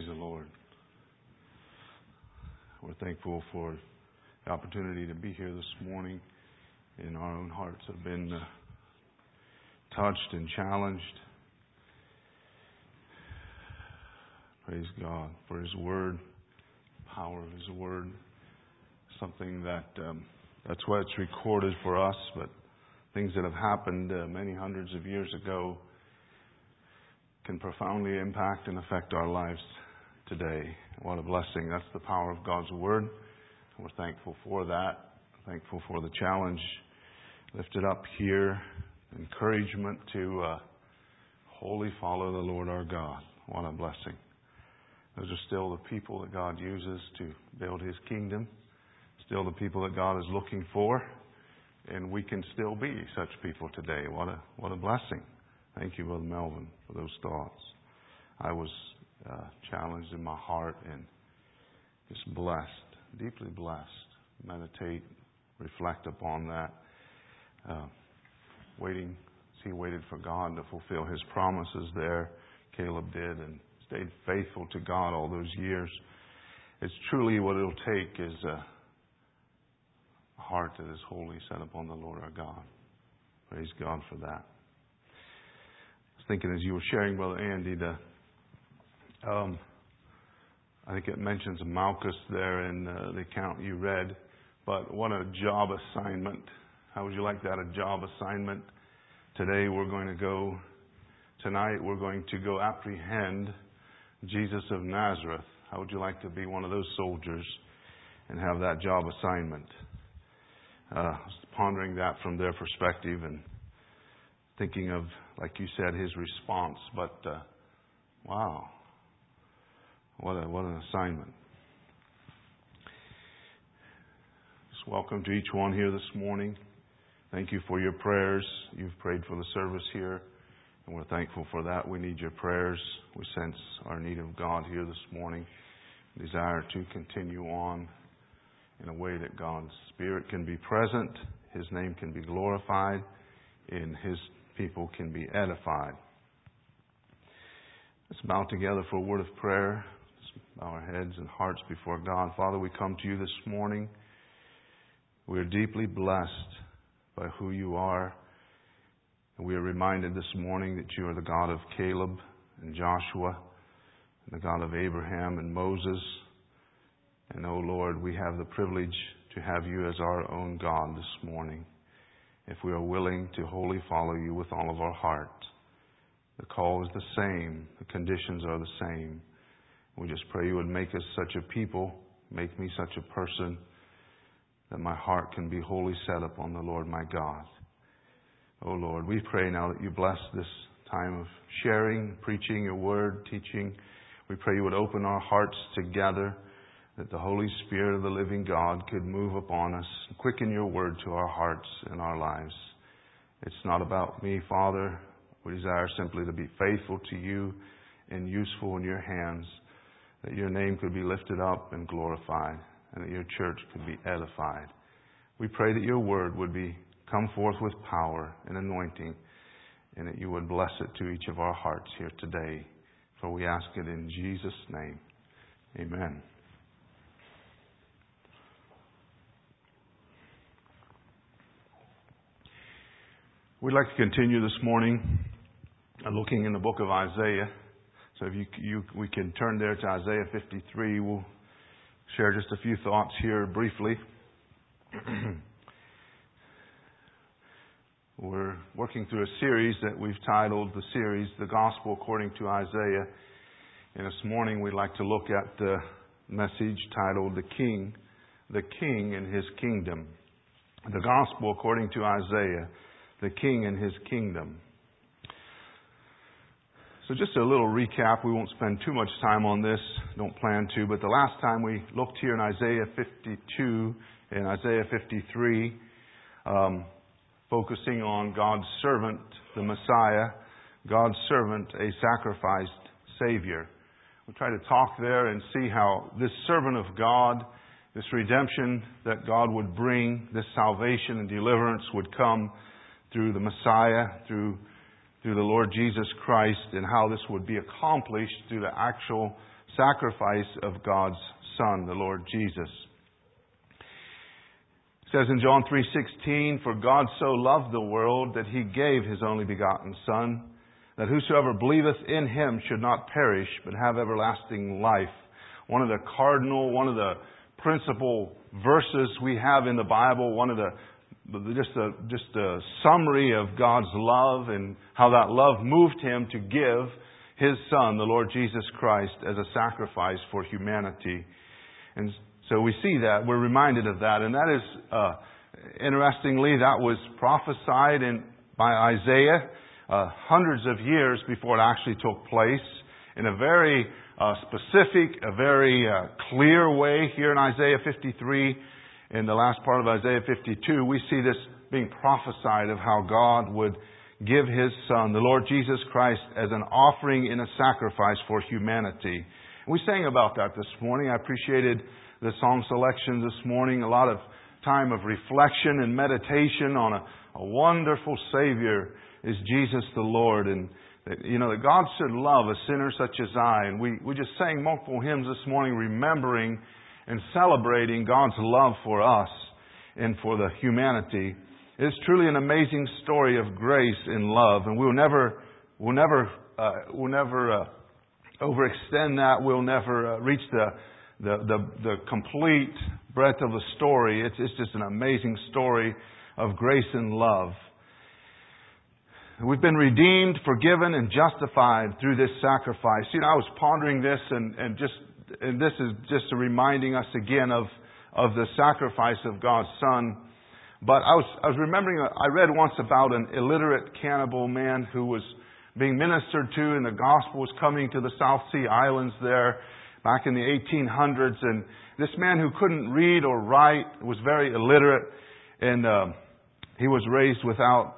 Praise the Lord. We're thankful for the opportunity to be here this morning. And our own hearts have been touched and challenged. Praise God for His Word, power of His Word. Something that's what it's recorded for us, but things that have happened many hundreds of years ago can profoundly impact and affect our lives today. What a blessing. That's the power of God's Word. We're thankful for that. Thankful for the challenge lifted up here. Encouragement to wholly follow the Lord our God. What a blessing. Those are still the people that God uses to build His kingdom. Still the people that God is looking for. And we can still be such people today. What a blessing. Thank you, Brother Melvin, for those thoughts. I was challenged in my heart and just blessed, deeply blessed. Meditate, reflect upon that. He waited for God to fulfill His promises there. Caleb did and stayed faithful to God all those years. It's truly what it'll take is a heart that is wholly set upon the Lord our God. Praise God for that. I was thinking as you were sharing, Brother Andy, I think it mentions Malchus there in the account you read. But what a job assignment. How would you like that, a job assignment? Tonight we're going to go apprehend Jesus of Nazareth. How would you like to be one of those soldiers and have that job assignment? I was pondering that from their perspective and thinking of, like you said, his response. But wow, what an assignment. Just welcome to each one here this morning. Thank you for your prayers. You've prayed for the service here, and we're thankful for that. We need your prayers. We sense our need of God here this morning. Desire to continue on in a way that God's Spirit can be present, His name can be glorified, and His people can be edified. Let's bow together for a word of prayer. Let's bow our heads and hearts before God. Father, we come to you this morning. We are deeply blessed by who you are. And we are reminded this morning that you are the God of Caleb and Joshua, and the God of Abraham and Moses. And, oh Lord, we have the privilege to have you as our own God this morning, if we are willing to wholly follow you with all of our heart. The call is the same. The conditions are the same. We just pray you would make us such a people, make me such a person, that my heart can be wholly set upon the Lord my God. Oh Lord, we pray now that you bless this time of sharing, preaching your word, teaching. We pray you would open our hearts together, that the Holy Spirit of the living God could move upon us, quicken your word to our hearts and our lives. It's not about me, Father. We desire simply to be faithful to you and useful in your hands, that your name could be lifted up and glorified, and that your church could be edified. We pray that your word would come forth with power and anointing, and that you would bless it to each of our hearts here today. For we ask it in Jesus' name. Amen. We'd like to continue this morning looking in the book of Isaiah. So if we can turn there to Isaiah 53. We'll share just a few thoughts here briefly. We're working through a series that we've titled The Gospel According to Isaiah. And this morning we'd like to look at the message titled The King and His Kingdom. The Gospel According to Isaiah, the King and His Kingdom. So just a little recap. We won't spend too much time on this. Don't plan to. But the last time we looked here in Isaiah 52 and Isaiah 53, focusing on God's servant, the Messiah, God's servant, a sacrificed Savior. We'll try to talk there and see how this servant of God, this redemption that God would bring, this salvation and deliverance would come through the Messiah, through the Lord Jesus Christ, and how this would be accomplished through the actual sacrifice of God's Son, the Lord Jesus. It says in John 3:16, "For God so loved the world that He gave His only begotten Son, that whosoever believeth in Him should not perish, but have everlasting life." One of the principal verses we have in the Bible, just a summary of God's love and how that love moved Him to give His Son, the Lord Jesus Christ, as a sacrifice for humanity. And so we see that, we're reminded of that. And that is, interestingly, that was prophesied by Isaiah hundreds of years before it actually took place, in a very specific, a very clear way. Here in Isaiah 53, in the last part of Isaiah 52, we see this being prophesied of how God would give His Son, the Lord Jesus Christ, as an offering and a sacrifice for humanity. And we sang about that this morning. I appreciated the song selections this morning. A lot of time of reflection and meditation on a wonderful Savior is Jesus the Lord. And that God should love a sinner such as I. And we just sang multiple hymns this morning remembering and celebrating God's love for us and for the humanity. It's truly an amazing story of grace and love, and we'll never overextend that. We'll never reach the complete breadth of the story. It's just an amazing story of grace and love. We've been redeemed, forgiven, and justified through this sacrifice. I was pondering this, and this is just reminding us again of the sacrifice of God's Son. But I was remembering, I read once about an illiterate cannibal man who was being ministered to, and the gospel was coming to the South Sea Islands there back in the 1800s. And this man who couldn't read or write was very illiterate, and he was raised without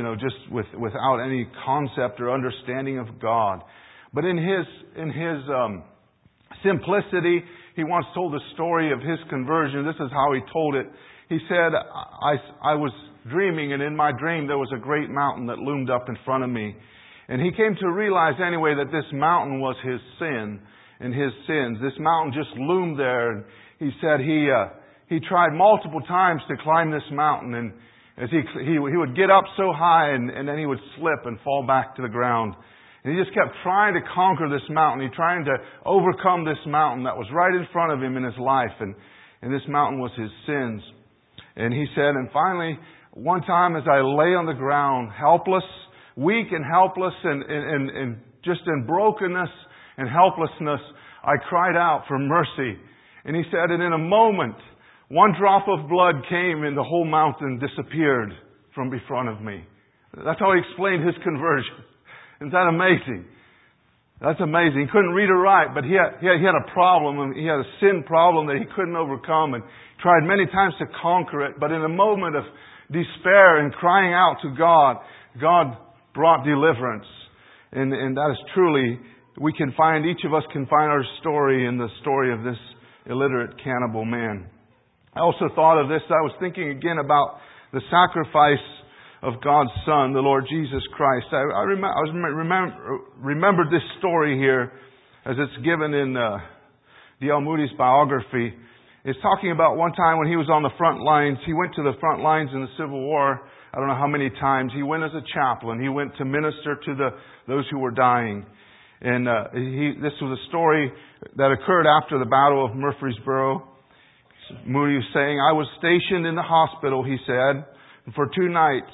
any concept or understanding of God. But in his simplicity, he once told the story of his conversion. This is how he told it. He said, I was dreaming, and in my dream there was a great mountain that loomed up in front of me. And he came to realize anyway that this mountain was his sin and his sins. This mountain just loomed there. And he said he tried multiple times to climb this mountain, and as he would get up so high, and then he would slip and fall back to the ground. And he just kept trying to conquer this mountain. He trying to overcome this mountain that was right in front of him in his life. And this mountain was his sins. And he said, and finally, one time as I lay on the ground, helpless, weak and helpless, and just in brokenness and helplessness, I cried out for mercy. And he said, and in a moment, one drop of blood came and the whole mountain disappeared from in front of me. That's how he explained his conversion. Isn't that amazing? That's amazing. He couldn't read or write, but he had a problem, and he had a sin problem that he couldn't overcome, and tried many times to conquer it. But in a moment of despair and crying out to God, God brought deliverance. And that is truly, each of us can find our story in the story of this illiterate cannibal man. I also thought of this. I was thinking again about the sacrifice of God's Son, the Lord Jesus Christ. I remembered this story here as it's given in D.L. Moody's biography. It's talking about one time when he was on the front lines. He went to the front lines in the Civil War. I don't know how many times. He went as a chaplain. He went to minister to those who were dying. And this was a story that occurred after the Battle of Murfreesboro. Moody was saying, I was stationed in the hospital, he said, and for 2 nights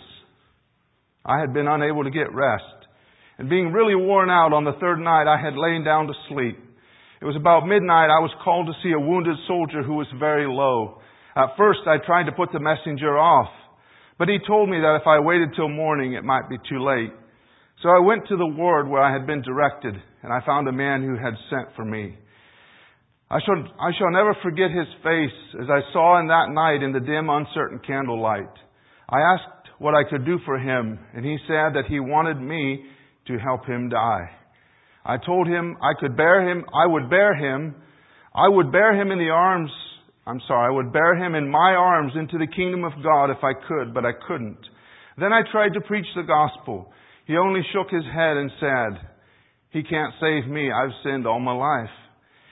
I had been unable to get rest. And being really worn out on the 3rd night, I had lain down to sleep. It was about midnight. I was called to see a wounded soldier who was very low. At first, I tried to put the messenger off, but he told me that if I waited till morning, it might be too late. So I went to the ward where I had been directed, and I found a man who had sent for me. I shall never forget his face as I saw him that night in the dim, uncertain candlelight. I asked what I could do for him, and he said that he wanted me to help him die. I told him I would bear him in my arms into the kingdom of God if I could, but I couldn't. Then I tried to preach the gospel. He only shook his head and said, he can't save me. I've sinned all my life.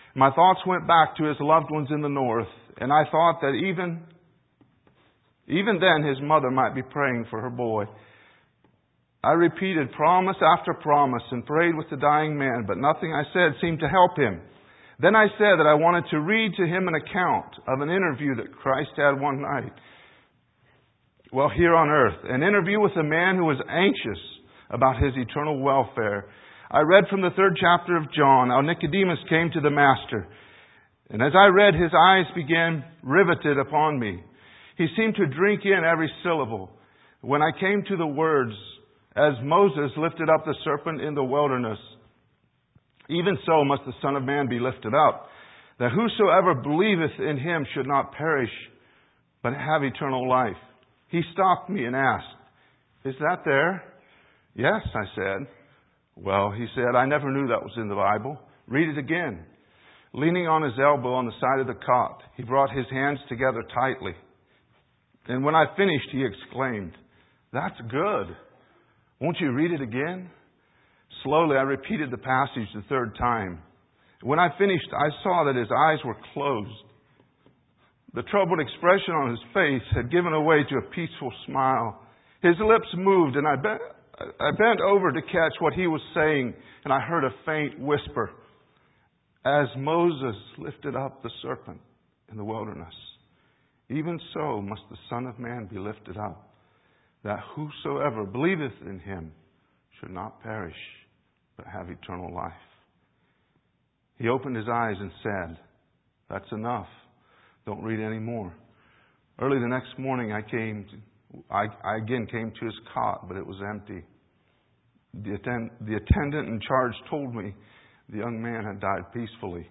My thoughts went back to his loved ones in the north, and I thought that even then his mother might be praying for her boy. I repeated promise after promise and prayed with the dying man, but nothing I said seemed to help him. Then I said that I wanted to read to him an account of an interview that Christ had one night. Well, here on earth, an interview with a man who was anxious about his eternal welfare. I read from the 3rd chapter of John how Nicodemus came to the Master. And as I read, his eyes began riveted upon me. He seemed to drink in every syllable. When I came to the words, as Moses lifted up the serpent in the wilderness, even so must the Son of Man be lifted up, that whosoever believeth in him should not perish, but have eternal life. He stopped me and asked, "Is that there?" "Yes," I said. "Well," he said, "I never knew that was in the Bible. Read it again." Leaning on his elbow on the side of the cot, he brought his hands together tightly. And when I finished, he exclaimed, "That's good. Won't you read it again?" Slowly, I repeated the passage the 3rd time. When I finished, I saw that his eyes were closed. The troubled expression on his face had given way to a peaceful smile. His lips moved, and I bent over to catch what he was saying, and I heard a faint whisper, "As Moses lifted up the serpent in the wilderness, even so must the Son of Man be lifted up, that whosoever believeth in him should not perish, but have eternal life." He opened his eyes and said, "That's enough. Don't read any more." Early the next morning, I again came to his cot, but it was empty. The attendant in charge told me the young man had died peacefully,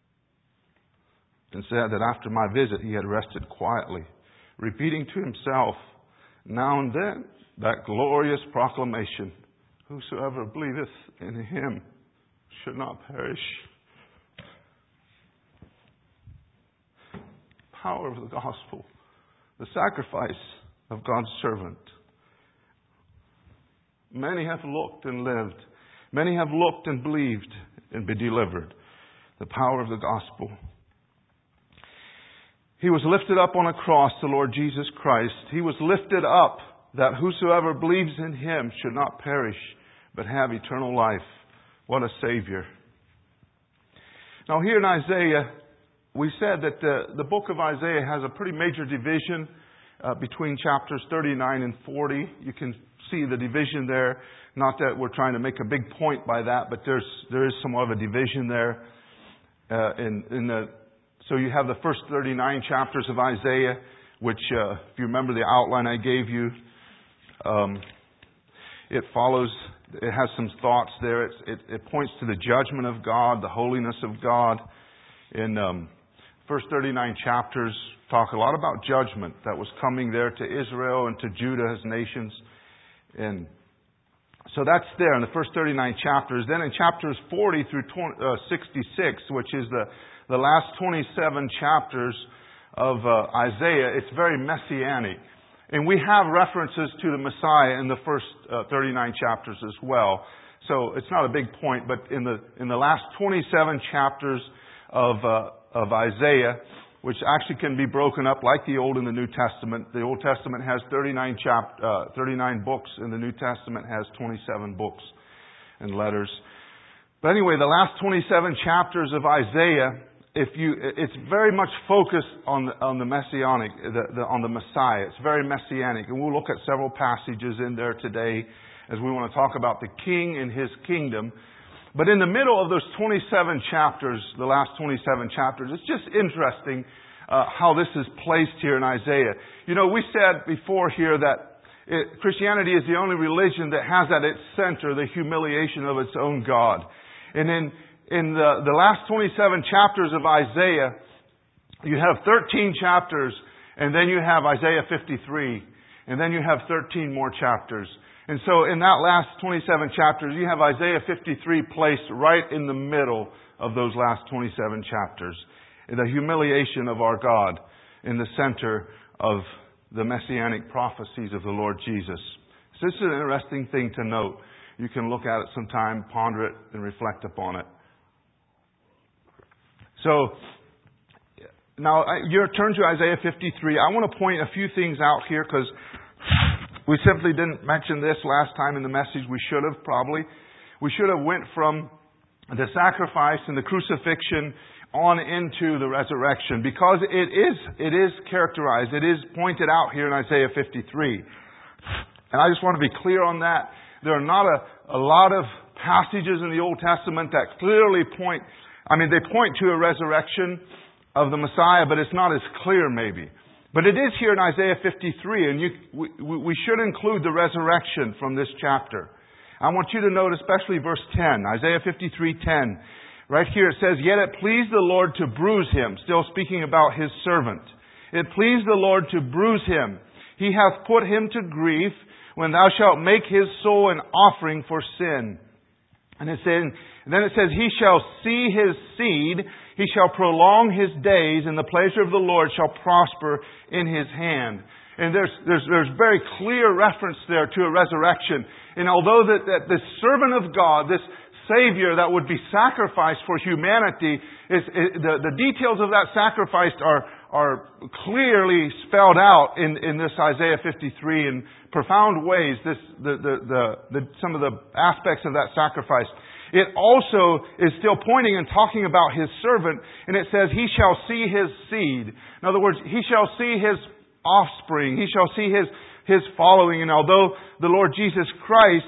and said that after my visit he had rested quietly, repeating to himself now and then that glorious proclamation, "Whosoever believeth in him should not perish." Power of the gospel, the sacrifice of God's servant. Many have looked and lived. Many have looked and believed and been delivered. The power of the gospel. He was lifted up on a cross, the Lord Jesus Christ. He was lifted up that whosoever believes in him should not perish, but have eternal life. What a Savior. Now here in Isaiah, we said that the book of Isaiah has a pretty major division between chapters 39 and 40. You can see the division there. Not that we're trying to make a big point by that, but there is somewhat of a division there. So you have the first 39 chapters of Isaiah, which, if you remember the outline I gave you, it has some thoughts there. It points to the judgment of God, the holiness of God. In first 39 chapters talk a lot about judgment that was coming there to Israel and to Judah as nations. And so that's there in the first 39 chapters. Then in chapters 40 through 66, which is the last 27 chapters of Isaiah, it's very messianic. And we have references to the Messiah in the first 39 chapters as well. So it's not a big point, but in the last 27 chapters of Isaiah, which actually can be broken up like the Old and the New Testament. The Old Testament has 39 books, and the New Testament has 27 books and letters. But anyway, the last 27 chapters of Isaiah, it's very much focused on the messianic, on the Messiah. It's very messianic, and we'll look at several passages in there today as we want to talk about the King and His kingdom. But in the middle of those 27 chapters, the last 27 chapters, it's just interesting how this is placed here in Isaiah. You know, we said before here that Christianity is the only religion that has at its center the humiliation of its own God. And in the last 27 chapters of Isaiah, you have 13 chapters, and then you have Isaiah 53, and then you have 13 more chapters. And so in that last 27 chapters, you have Isaiah 53 placed right in the middle of those last 27 chapters. The humiliation of our God in the center of the messianic prophecies of the Lord Jesus. So this is an interesting thing to note. You can look at it sometime, ponder it, and reflect upon it. So, now, you turn to Isaiah 53. I want to point a few things out here because we simply didn't mention this last time in the message. We should have, probably. We should have went from the sacrifice and the crucifixion on into the resurrection because it is characterized, it is pointed out here in Isaiah 53. And I just want to be clear on that. There are not a lot of passages in the Old Testament that clearly point, they point to a resurrection of the Messiah, but it's not as clear maybe. But it is here in Isaiah 53, and we should include the resurrection from this chapter. I want you to note especially verse 10, Isaiah 53:10. Right here it says, "Yet it pleased the Lord to bruise him," still speaking about his servant. "It pleased the Lord to bruise him. He hath put him to grief when thou shalt make his soul an offering for sin." And then it says, "He shall see his seed, he shall prolong his days, and the pleasure of the Lord shall prosper in his hand." And there's very clear reference there to a resurrection. And although that this servant of God, this Savior that would be sacrificed for humanity, the details of that sacrifice are clearly spelled out in this Isaiah 53 in profound ways. Some of the aspects of that sacrifice. It also is still pointing and talking about his servant, and it says, "He shall see his seed." In other words, he shall see his offspring. He shall see his following. And although the Lord Jesus Christ,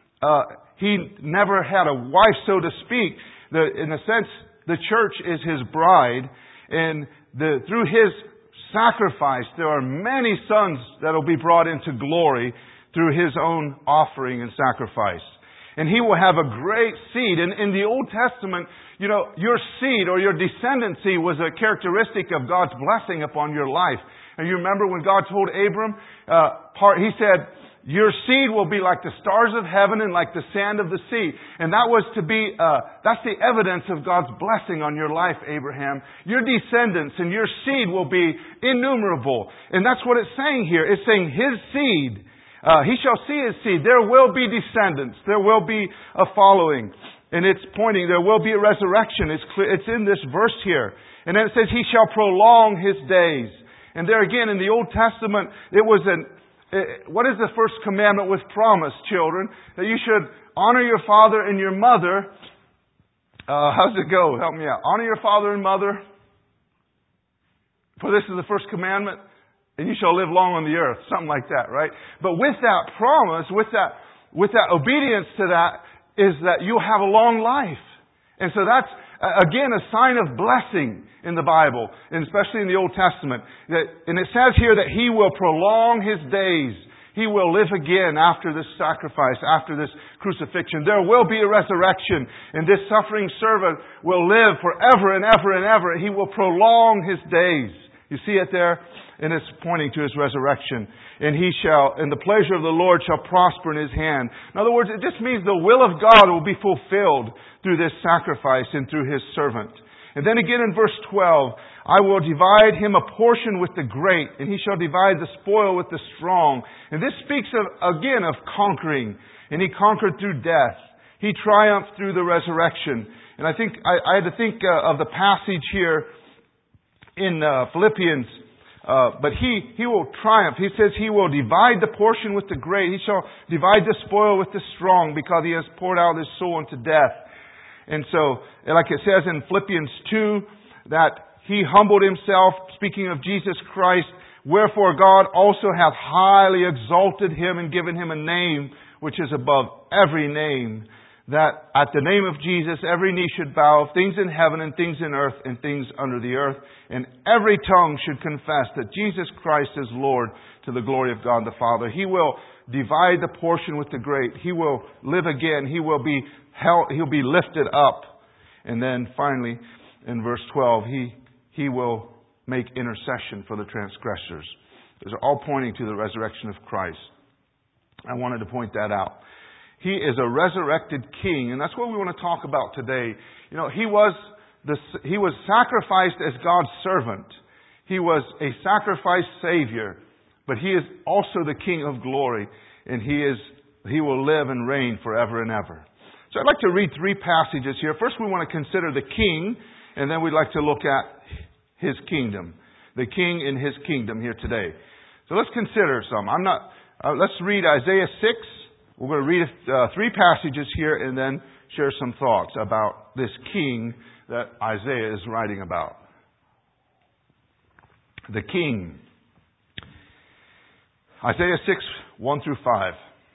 He never had a wife, so to speak, in a sense, the church is His bride, and through His sacrifice, there are many sons that will be brought into glory through His own offering and sacrifice. And He will have a great seed. And in the Old Testament, your seed or your descendancy was a characteristic of God's blessing upon your life. And you remember when God told Abram, He said, "Your seed will be like the stars of heaven and like the sand of the sea." And that was to be, that's the evidence of God's blessing on your life, Abraham. Your descendants and your seed will be innumerable. And that's what it's saying here. It's saying His seed. He shall see His seed. There will be descendants. There will be a following. And it's pointing, there will be a resurrection. It's clear, it's in this verse here. And then it says, "He shall prolong His days." And there again, in the Old Testament, it was what is the first commandment with promise, children? That you should honor your father and your mother. How's it go? Help me out. Honor your father and mother. For this is the first commandment. And you shall live long on the earth. Something like that, right? But with that promise, with that obedience to that, is that you'll have a long life. And so that's, again, a sign of blessing in the Bible, and especially in the Old Testament. And it says here that He will prolong His days. He will live again after this sacrifice, after this crucifixion. There will be a resurrection, and this suffering servant will live forever and ever and ever. He will prolong His days. You see it there? And it's pointing to His resurrection. And the pleasure of the Lord shall prosper in His hand. In other words, it just means the will of God will be fulfilled through this sacrifice and through His servant. And then again in verse 12, "I will divide him a portion with the great, and he shall divide the spoil with the strong." And this speaks again of conquering. And He conquered through death. He triumphed through the resurrection. And I think I had to think of the passage here in Philippians. But he will triumph. He says He will divide the portion with the great. He shall divide the spoil with the strong, because He has poured out His soul unto death. And so, like it says in Philippians 2, that He humbled Himself, speaking of Jesus Christ. "Wherefore God also hath highly exalted Him and given Him a name which is above every name, that at the name of Jesus every knee should bow, things in heaven and things in earth and things under the earth, and every tongue should confess that Jesus Christ is Lord, to the glory of God the Father." He will divide the portion with the great. He will live again. He'll be lifted up. And then finally, in verse 12, He will make intercession for the transgressors. Those are all pointing to the resurrection of Christ. I wanted to point that out. He is a resurrected King, and that's what we want to talk about today. He was sacrificed as God's servant. He was a sacrificed Savior, but He is also the King of glory, and He will live and reign forever and ever. So I'd like to read 3 passages here. First, we want to consider the King, and then we'd like to look at His kingdom. The King in His kingdom here today. So let's consider some. Let's read Isaiah 6. We're going to read 3 passages here and then share some thoughts about this King that Isaiah is writing about. The King. Isaiah 6, 1 through 5.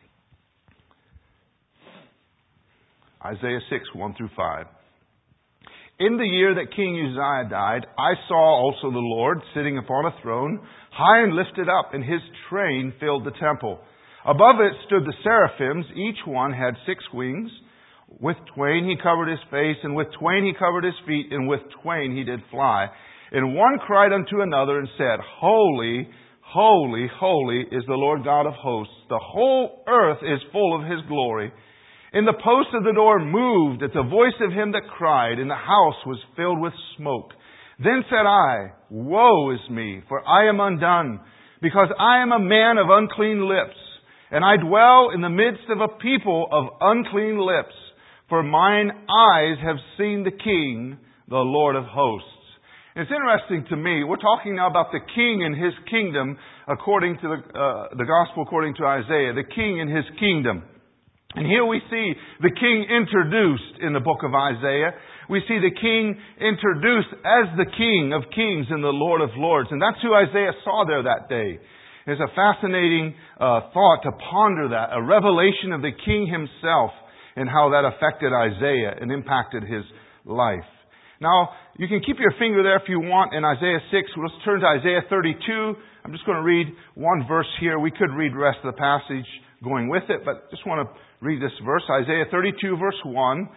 Isaiah 6, 1 through 5. In the year that King Uzziah died, I saw also the Lord sitting upon a throne, high and lifted up, and His train filled the temple. Above it stood the seraphims. Each one had 6 wings. With twain He covered His face, and with twain He covered His feet, and with twain He did fly. And one cried unto another and said, Holy, holy, holy is the Lord God of hosts. The whole earth is full of His glory. And the post of the door moved at the voice of him that cried, and the house was filled with smoke. Then said I, Woe is me, for I am undone, because I am a man of unclean lips, and I dwell in the midst of a people of unclean lips. For mine eyes have seen the King, the Lord of hosts. It's interesting to me, we're talking now about the King and His kingdom, according to the Gospel according to Isaiah, the King and His kingdom. And here we see the King introduced in the book of Isaiah. We see the King introduced as the King of kings and the Lord of lords. And that's who Isaiah saw there that day. It's a fascinating thought to ponder that, a revelation of the King Himself and how that affected Isaiah and impacted his life. Now, you can keep your finger there if you want in Isaiah 6. Let's turn to Isaiah 32. I'm just going to read one verse here. We could read the rest of the passage going with it, but just want to read this verse. Isaiah 32, verse 1.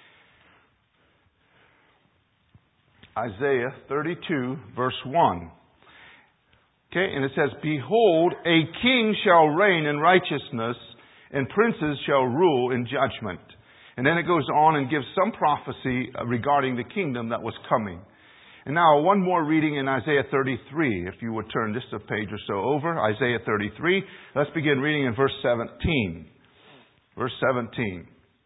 Isaiah 32, verse 1. Okay, and it says, Behold, a king shall reign in righteousness, and princes shall rule in judgment. And then it goes on and gives some prophecy regarding the kingdom that was coming. And now one more reading in Isaiah 33. If you would turn just a page or so over. Isaiah 33. Let's begin reading in verse 17. Verse 17.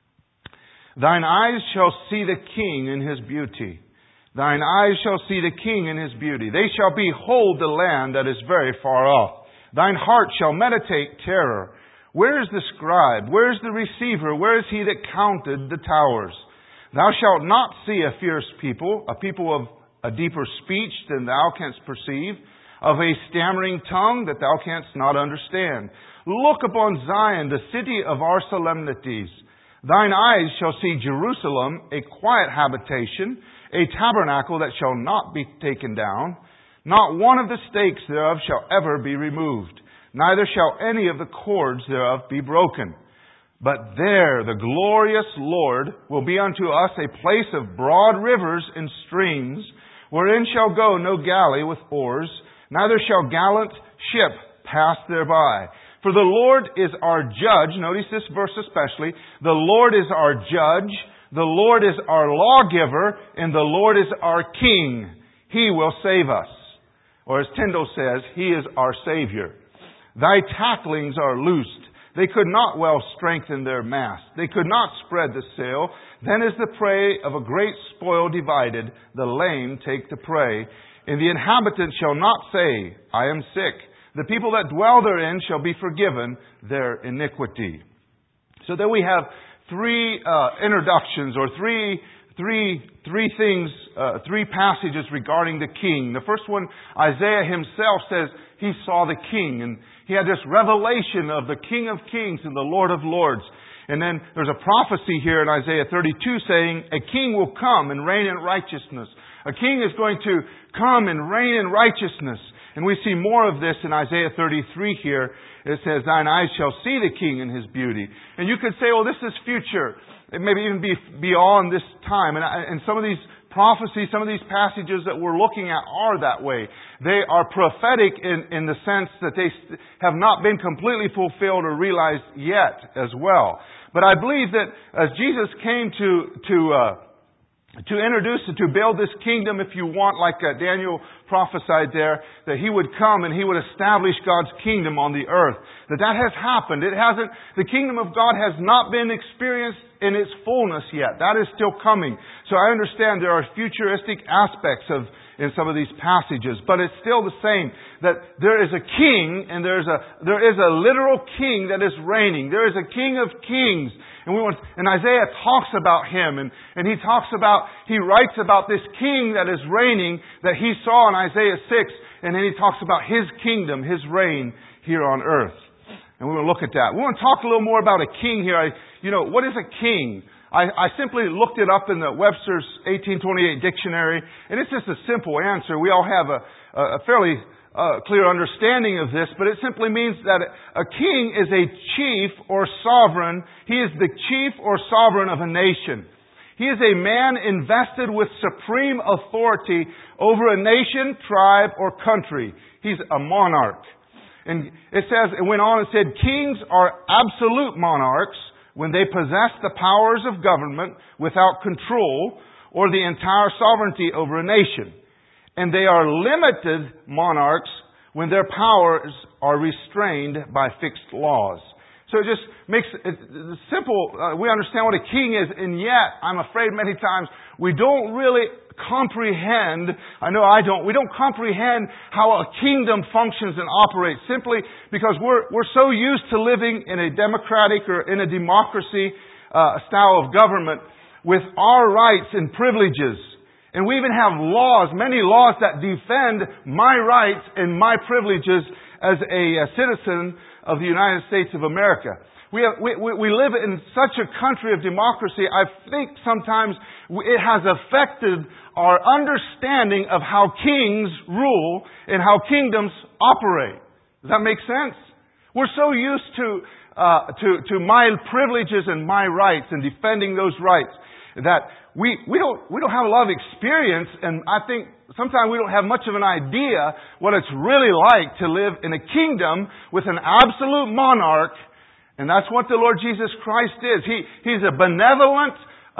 Thine eyes shall see the King in His beauty. Thine eyes shall see the King in His beauty. They shall behold the land that is very far off. Thine heart shall meditate terror. Where is the scribe? Where is the receiver? Where is he that counted the towers? Thou shalt not see a fierce people, a people of a deeper speech than thou canst perceive, of a stammering tongue that thou canst not understand. Look upon Zion, the city of our solemnities. Thine eyes shall see Jerusalem, a quiet habitation, a tabernacle that shall not be taken down. Not one of the stakes thereof shall ever be removed, neither shall any of the cords thereof be broken. But there the glorious Lord will be unto us a place of broad rivers and streams, wherein shall go no galley with oars, neither shall gallant ship pass thereby. For the Lord is our judge. Notice this verse especially. The Lord is our judge. The Lord is our lawgiver. And the Lord is our king. He will save us. Or as Tyndale says, He is our Savior. Thy tacklings are loosed. They could not well strengthen their mast. They could not spread the sail. Then is the prey of a great spoil divided. The lame take the prey. And the inhabitants shall not say, I am sick. The people that dwell therein shall be forgiven their iniquity. So then we have three introductions or three things, three passages regarding the King. The first one, Isaiah himself says he saw the King, and he had this revelation of the King of Kings and the Lord of Lords. And then there's a prophecy here in Isaiah 32 saying a king will come and reign in righteousness. A king is going to come and reign in righteousness. And we see more of this in Isaiah 33 here. It says, thine eyes shall see the King in His beauty. And you could say, well, this is future. It may even be beyond this time. And some of these prophecies, some of these passages that we're looking at are that way. They are prophetic in the sense that they have not been completely fulfilled or realized yet as well. But I believe that as Jesus came to to introduce it, to build this kingdom, if you want, like Daniel prophesied there, that He would come and He would establish God's kingdom on the earth. That has happened. The kingdom of God has not been experienced in its fullness yet. That is still coming. So I understand there are futuristic aspects in some of these passages, but it's still the same, that there is a king and there is a literal king that is reigning. There is a King of Kings. And Isaiah talks about Him, and he writes about this king that is reigning that he saw in Isaiah 6, and then he talks about His kingdom, His reign here on earth. And we're going to look at that. We want to talk a little more about a king here. What is a king? I simply looked it up in the Webster's 1828 dictionary, and it's just a simple answer. We all have a fairly clear understanding of this, but it simply means that a king is a chief or sovereign. He is the chief or sovereign of a nation. He is a man invested with supreme authority over a nation, tribe, or country. He's a monarch. And it went on and said, kings are absolute monarchs when they possess the powers of government without control or the entire sovereignty over a nation. And they are limited monarchs when their powers are restrained by fixed laws. So it just makes it simple. We understand what a king is, and yet, I'm afraid many times, we don't really comprehend, I know I don't, we don't comprehend how a kingdom functions and operates, simply because we're so used to living in a democratic or in a democracy style of government with our rights and privileges. And we even have many laws that defend my rights and my privileges as a citizen of the United States of America. We live in such a country of democracy, I think sometimes it has affected our understanding of how kings rule and how kingdoms operate. Does that make sense? We're so used to my privileges and my rights and defending those rights that we don't have a lot of experience, and I think sometimes we don't have much of an idea what it's really like to live in a kingdom with an absolute monarch, and that's what the Lord Jesus Christ is. He's a benevolent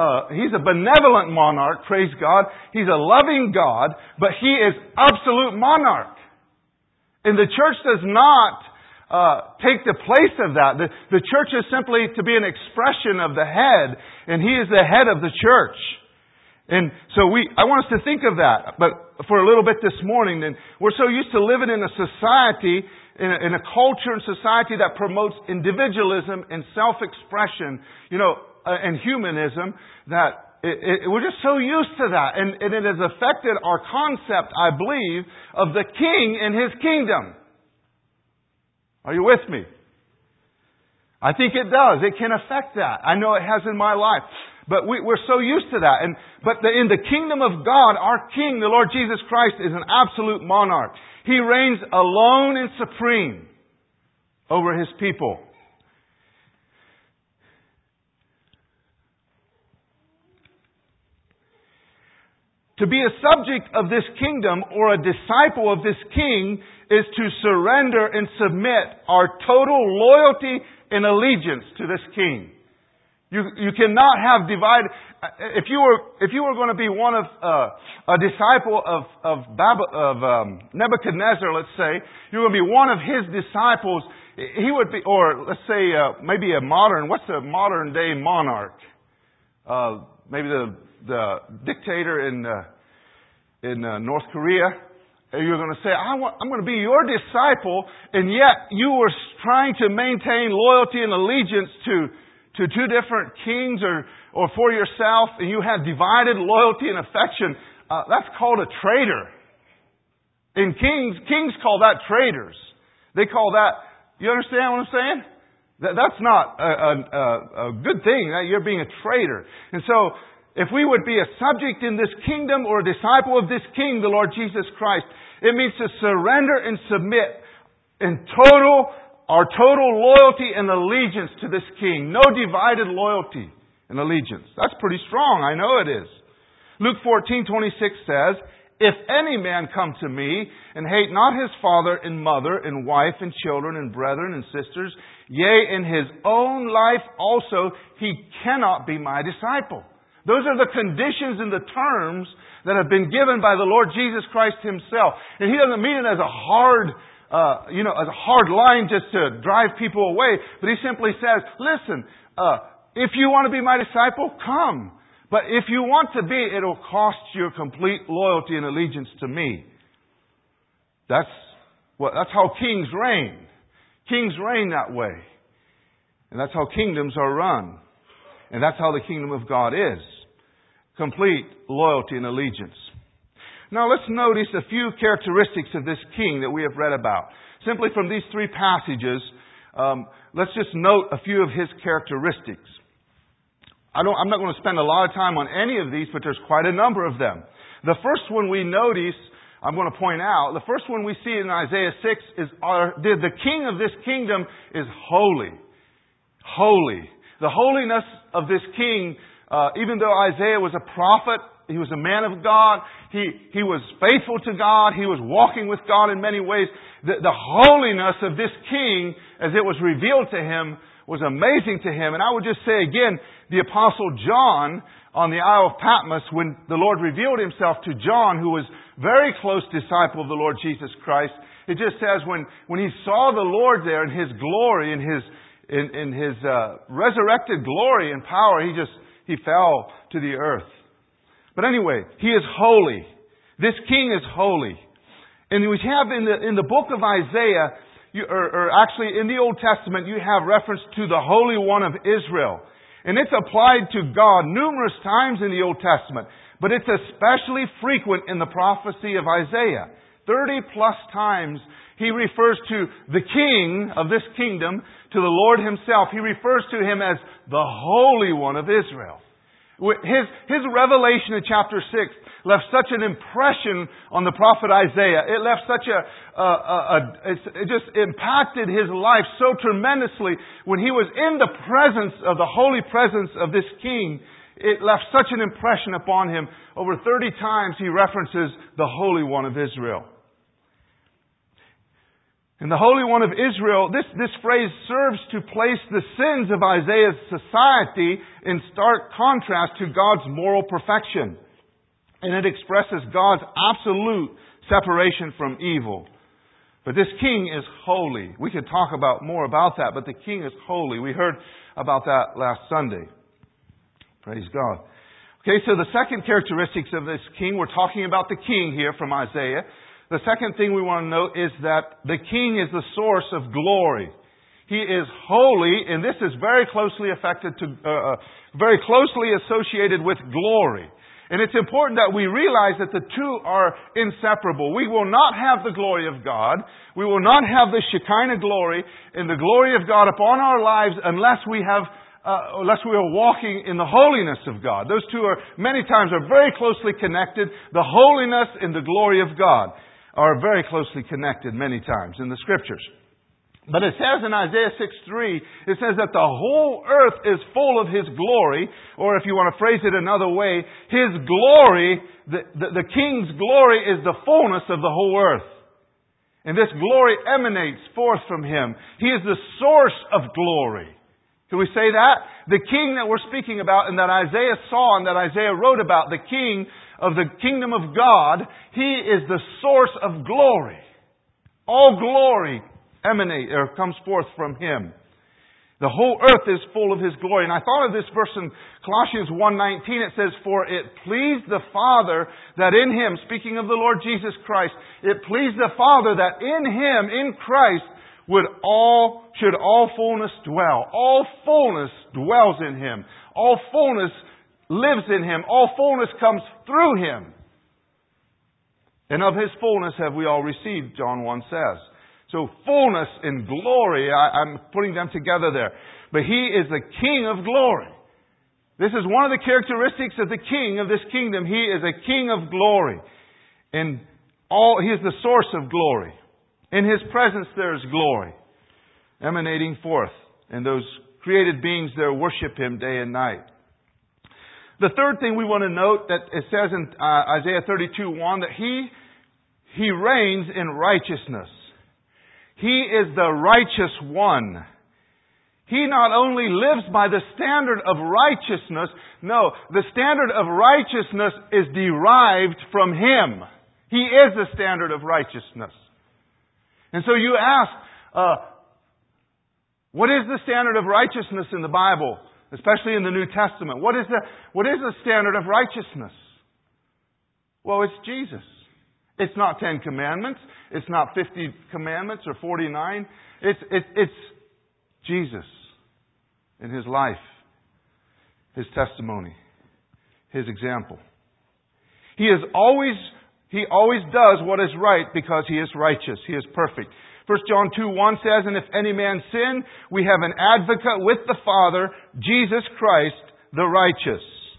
monarch, praise God. He's a loving God, but He is absolute monarch. And the church does not take the place of that. The church is simply to be an expression of the head, and He is the head of the church. And so I want us to think of that, but for a little bit this morning, then we're so used to living in a society, in a culture and society that promotes individualism and self-expression, and humanism, that we're just so used to that, and it has affected our concept, I believe, of the king and His kingdom. Are you with me? I think it does. It can affect that. I know it has in my life. But we're so used to that. But in the kingdom of God, our King, the Lord Jesus Christ, is an absolute monarch. He reigns alone and supreme over His people. To be a subject of this kingdom or a disciple of this King is to surrender and submit our total loyalty and allegiance to this King. You cannot have divided. If you were going to be one of a disciple of Nebuchadnezzar, let's say, you're going to be one of his disciples. He would be, or let's say maybe what's a modern day monarch? Maybe the dictator in North Korea. You're going to say, I'm going to be your disciple, and yet you were trying to maintain loyalty and allegiance to two different kings or for yourself, and you had divided loyalty and affection. That's called a traitor. And kings call that traitors. They call that, you understand what I'm saying? That's not a good thing. You're being a traitor. And so, if we would be a subject in this kingdom or a disciple of this King, the Lord Jesus Christ, it means to surrender and submit in our total loyalty and allegiance to this King. No divided loyalty and allegiance. That's pretty strong. I know it is. Luke 14:26 says, "If any man come to me and hate not his father and mother and wife and children and brethren and sisters, yea, in his own life also, he cannot be my disciple." Those are the conditions and the terms that have been given by the Lord Jesus Christ Himself. And He doesn't mean it as a hard, as a hard line just to drive people away. But He simply says, listen, if you want to be my disciple, come. But if you want to be, it'll cost you complete loyalty and allegiance to me. That's how kings reign. Kings reign that way. And that's how kingdoms are run. And that's how the kingdom of God is. Complete loyalty and allegiance. Now let's notice a few characteristics of this king that we have read about. Simply from these three passages, let's just note a few of his characteristics. I'm not going to spend a lot of time on any of these, but there's quite a number of them. The first one we notice, I'm going to point out, the first one we see in Isaiah 6 is the king of this kingdom is holy. Holy. The holiness of this king, even though Isaiah was a prophet, he was a man of God, he was faithful to God, he was walking with God in many ways. The holiness of this king, as it was revealed to him, was amazing to him. And I would just say again, the Apostle John on the Isle of Patmos, when the Lord revealed Himself to John, who was a very close disciple of the Lord Jesus Christ, it just says when he saw the Lord there in His glory, in His resurrected glory and power, he fell to the earth. But anyway, He is holy. This king is holy. And we have in the book of Isaiah, or actually in the Old Testament, you have reference to the Holy One of Israel. And it's applied to God numerous times in the Old Testament. But it's especially frequent in the prophecy of Isaiah. 30 plus times he refers to the king of this kingdom, to the Lord Himself. He refers to Him as the Holy One of Israel. His revelation in chapter 6 left such an impression on the prophet Isaiah. It left such it just impacted his life so tremendously when he was in the presence of the holy presence of this king. It left such an impression upon him. Over 30 times he references the Holy One of Israel. And the Holy One of Israel, this phrase serves to place the sins of Isaiah's society in stark contrast to God's moral perfection. And it expresses God's absolute separation from evil. But this king is holy. We could talk more about that, but the king is holy. We heard about that last Sunday. Praise God. Okay, so the second characteristics of this king, we're talking about the king here from Isaiah. The second thing we want to note is that the king is the source of glory. He is holy, and this is very closely very closely associated with glory. And it's important that we realize that the two are inseparable. We will not have the glory of God. We will not have the Shekinah glory and the glory of God upon our lives unless we are walking in the holiness of God. Those two many times are very closely connected. The holiness and the glory of God are very closely connected many times in the Scriptures. But it says in Isaiah 6:3, it says that the whole earth is full of His glory, or if you want to phrase it another way, His glory, the King's glory is the fullness of the whole earth. And this glory emanates forth from Him. He is the source of glory. Can we say that? The King that we're speaking about and that Isaiah saw and that Isaiah wrote about, the King of the kingdom of God, He is the source of glory. All glory comes forth from Him. The whole earth is full of His glory. And I thought of this verse in Colossians 1:19. It says, "For it pleased the Father that in Him," speaking of the Lord Jesus Christ, "it pleased the Father that in Him, in Christ, should all fullness dwell." All fullness dwells in Him. All fullness lives in Him. All fullness comes through Him. And of His fullness have we all received, John 1 says. So fullness and glory, I'm putting them together there. But He is the King of glory. This is one of the characteristics of the King of this kingdom. He is a King of glory. And He is the source of glory. In His presence there is glory emanating forth. And those created beings there worship Him day and night. The third thing we want to note that it says in Isaiah 32:1 that He reigns in righteousness. He is the righteous one. He not only lives by the standard of righteousness, no, the standard of righteousness is derived from Him. He is the standard of righteousness. And so you ask, what is the standard of righteousness in the Bible, especially in the New Testament? What is the standard of righteousness? Well, it's Jesus. It's not 10 commandments. It's not 50 commandments or 49. It's Jesus in His life, His testimony, His example. He always does what is right because He is righteous. He is perfect. 1 John 2:1 says, "And if any man sin, we have an advocate with the Father, Jesus Christ, the righteous."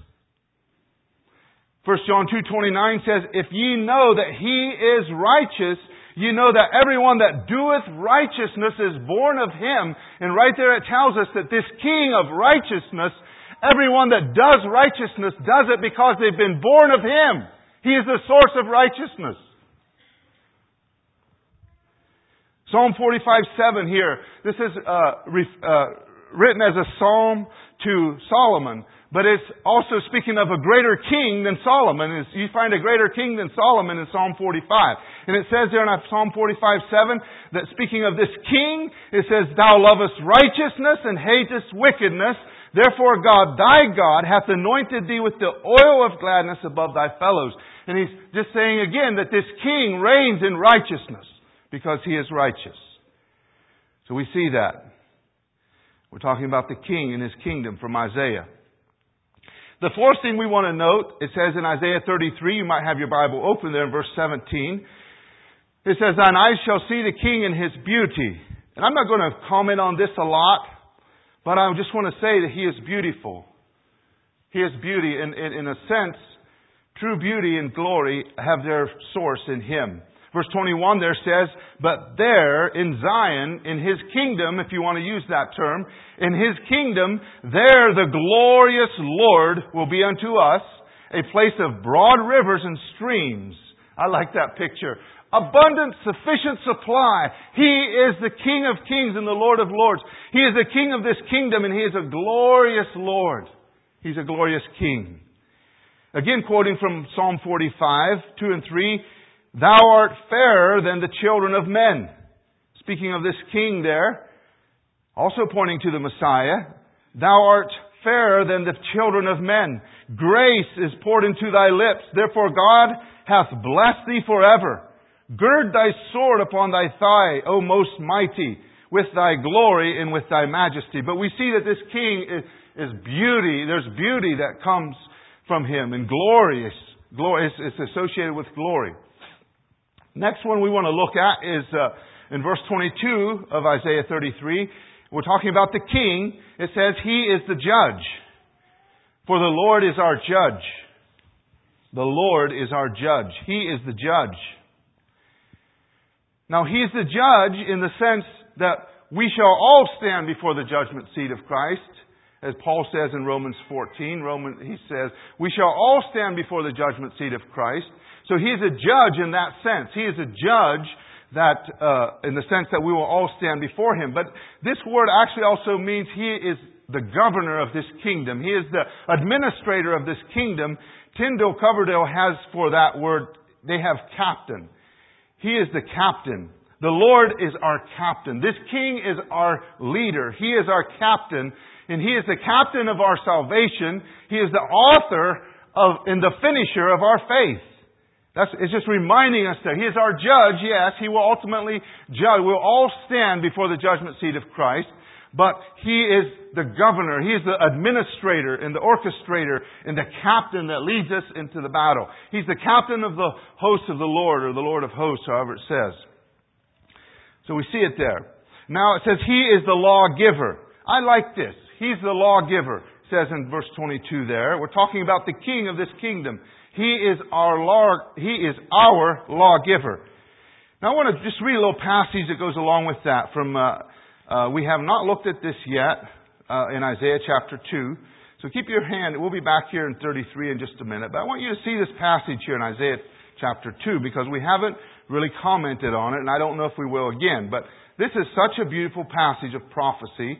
1 John 2:29 says, "If ye know that He is righteous, ye know that everyone that doeth righteousness is born of Him." And right there it tells us that this King of righteousness, everyone that does righteousness does it because they've been born of Him. He is the source of righteousness. Psalm 45:7 here. This is written as a psalm to Solomon, but it's also speaking of a greater king than Solomon. You find a greater king than Solomon in Psalm 45. And it says there in Psalm 45:7 that speaking of this king, it says, "Thou lovest righteousness and hatest wickedness. Therefore God, thy God, hath anointed thee with the oil of gladness above thy fellows." And he's just saying again that this king reigns in righteousness because he is righteous. So we see that. We're talking about the king and his kingdom from Isaiah. The fourth thing we want to note, it says in Isaiah 33, you might have your Bible open there in verse 17. It says, "Thine eyes shall see the king in his beauty." And I'm not going to comment on this a lot, but I just want to say that he is beautiful. He is beauty. In a sense, true beauty and glory have their source in Him. Verse 21 there says, "But there in Zion, in His kingdom," if you want to use that term, "in His kingdom, there the glorious Lord will be unto us a place of broad rivers and streams." I like that picture. Abundant, sufficient supply. He is the King of kings and the Lord of lords. He is the King of this kingdom, and He is a glorious Lord. He's a glorious King. Again, quoting from Psalm 45, 2 and 3, "Thou art fairer than the children of men." Speaking of this king there, also pointing to the Messiah. "Thou art fairer than the children of men. Grace is poured into thy lips. Therefore God hath blessed thee forever. Gird thy sword upon thy thigh, O most mighty, with thy glory and with thy majesty." But we see that this king is beauty. There's beauty that comes from him, and glorious. Glory is associated with glory. Next one we want to look at is in verse 22 of Isaiah 33. We're talking about the king. It says, "He is the judge. For the Lord is our judge." The Lord is our judge. He is the judge. Now, He is the judge in the sense that we shall all stand before the judgment seat of Christ. As Paul says in Romans 14, he says, we shall all stand before the judgment seat of Christ. So He is a judge in that sense. He is a judge that, in the sense that we will all stand before Him. But this word actually also means He is the governor of this kingdom. He is the administrator of this kingdom. Tyndale Coverdale has for that word, they have captain. He is the captain. The Lord is our captain. This king is our leader. He is our captain. And He is the captain of our salvation. He is the author and the finisher of our faith. It's just reminding us that He is our judge. Yes, He will ultimately judge. We'll all stand before the judgment seat of Christ. But He is the governor. He is the administrator and the orchestrator and the captain that leads us into the battle. He's the captain of the hosts of the Lord, or the Lord of hosts, however it says. So we see it there. Now it says He is the lawgiver. I like this. He's the lawgiver. It says in verse 22 there. We're talking about the king of this kingdom. He is our lawgiver. Now I want to just read a little passage that goes along with that from, we have not looked at this yet, in Isaiah chapter 2. So keep your hand. We'll be back here in 33 in just a minute. But I want you to see this passage here in Isaiah chapter 2 because we haven't really commented on it, and I don't know if we will again. But this is such a beautiful passage of prophecy.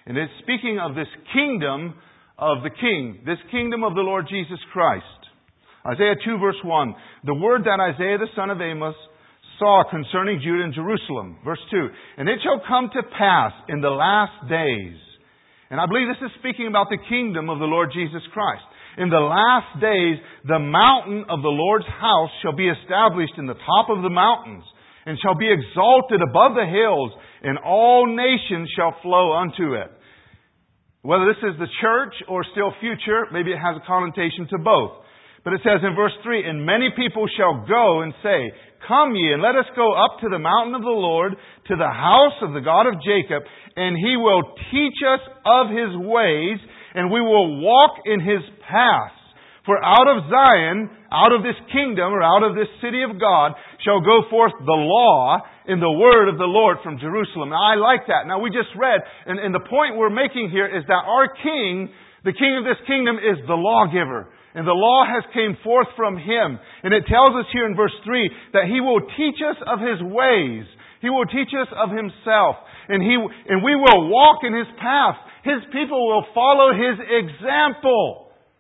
And it's speaking of this kingdom of the King, this kingdom of the Lord Jesus Christ. Isaiah 2 verse 1, the word that Isaiah the son of Amos saw concerning Judah and Jerusalem. Verse 2, and it shall come to pass in the last days. And I believe this is speaking about the kingdom of the Lord Jesus Christ. In the last days, the mountain of the Lord's house shall be established in the top of the mountains, and shall be exalted above the hills, and all nations shall flow unto it. Whether this is the church or still future, maybe it has a connotation to both. But it says in verse 3, and many people shall go and say, come ye, and let us go up to the mountain of the Lord, to the house of the God of Jacob, and He will teach us of His ways, and we will walk in His paths. For out of Zion, out of this kingdom, or out of this city of God, shall go forth the law in the word of the Lord from Jerusalem. Now, I like that. Now, we just read, and the point we're making here is that our King, the King of this kingdom, is the lawgiver. And the law has came forth from Him. And it tells us here in verse 3 that He will teach us of His ways. He will teach us of Himself. And we will walk in His path. His people will follow His example.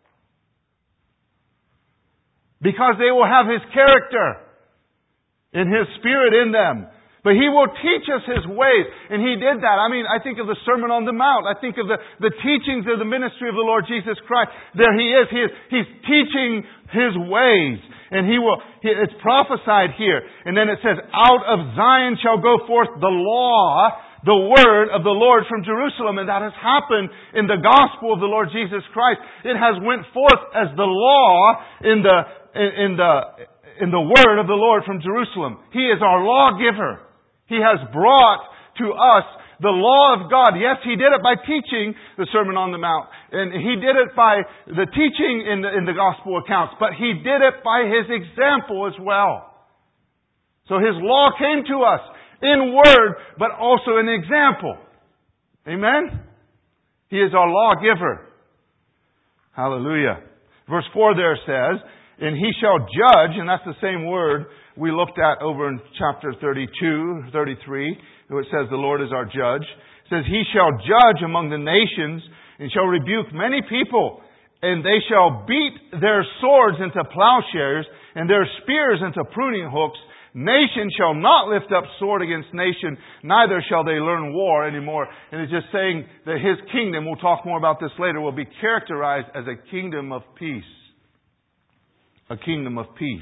Because they will have His character and His Spirit in them. But He will teach us His ways. And He did that. I mean, I think of the Sermon on the Mount. I think of the teachings of the ministry of the Lord Jesus Christ. There He is. He's teaching His ways. And it's prophesied here. And then it says, out of Zion shall go forth the law, the word of the Lord from Jerusalem. And that has happened in the gospel of the Lord Jesus Christ. It has went forth as the law in the word of the Lord from Jerusalem. He is our lawgiver. He has brought to us the law of God. Yes, He did it by teaching the Sermon on the Mount. And He did it by the teaching in the gospel accounts. But He did it by His example as well. So His law came to us in word, but also in example. Amen? He is our lawgiver. Hallelujah. Verse 4 there says, and He shall judge, and that's the same word we looked at over in chapter 32, 33, where it says the Lord is our judge. It says, He shall judge among the nations, and shall rebuke many people, and they shall beat their swords into plowshares, and their spears into pruning hooks. Nation shall not lift up sword against nation, neither shall they learn war anymore. And it's just saying that His kingdom, we'll talk more about this later, will be characterized as a kingdom of peace. A kingdom of peace.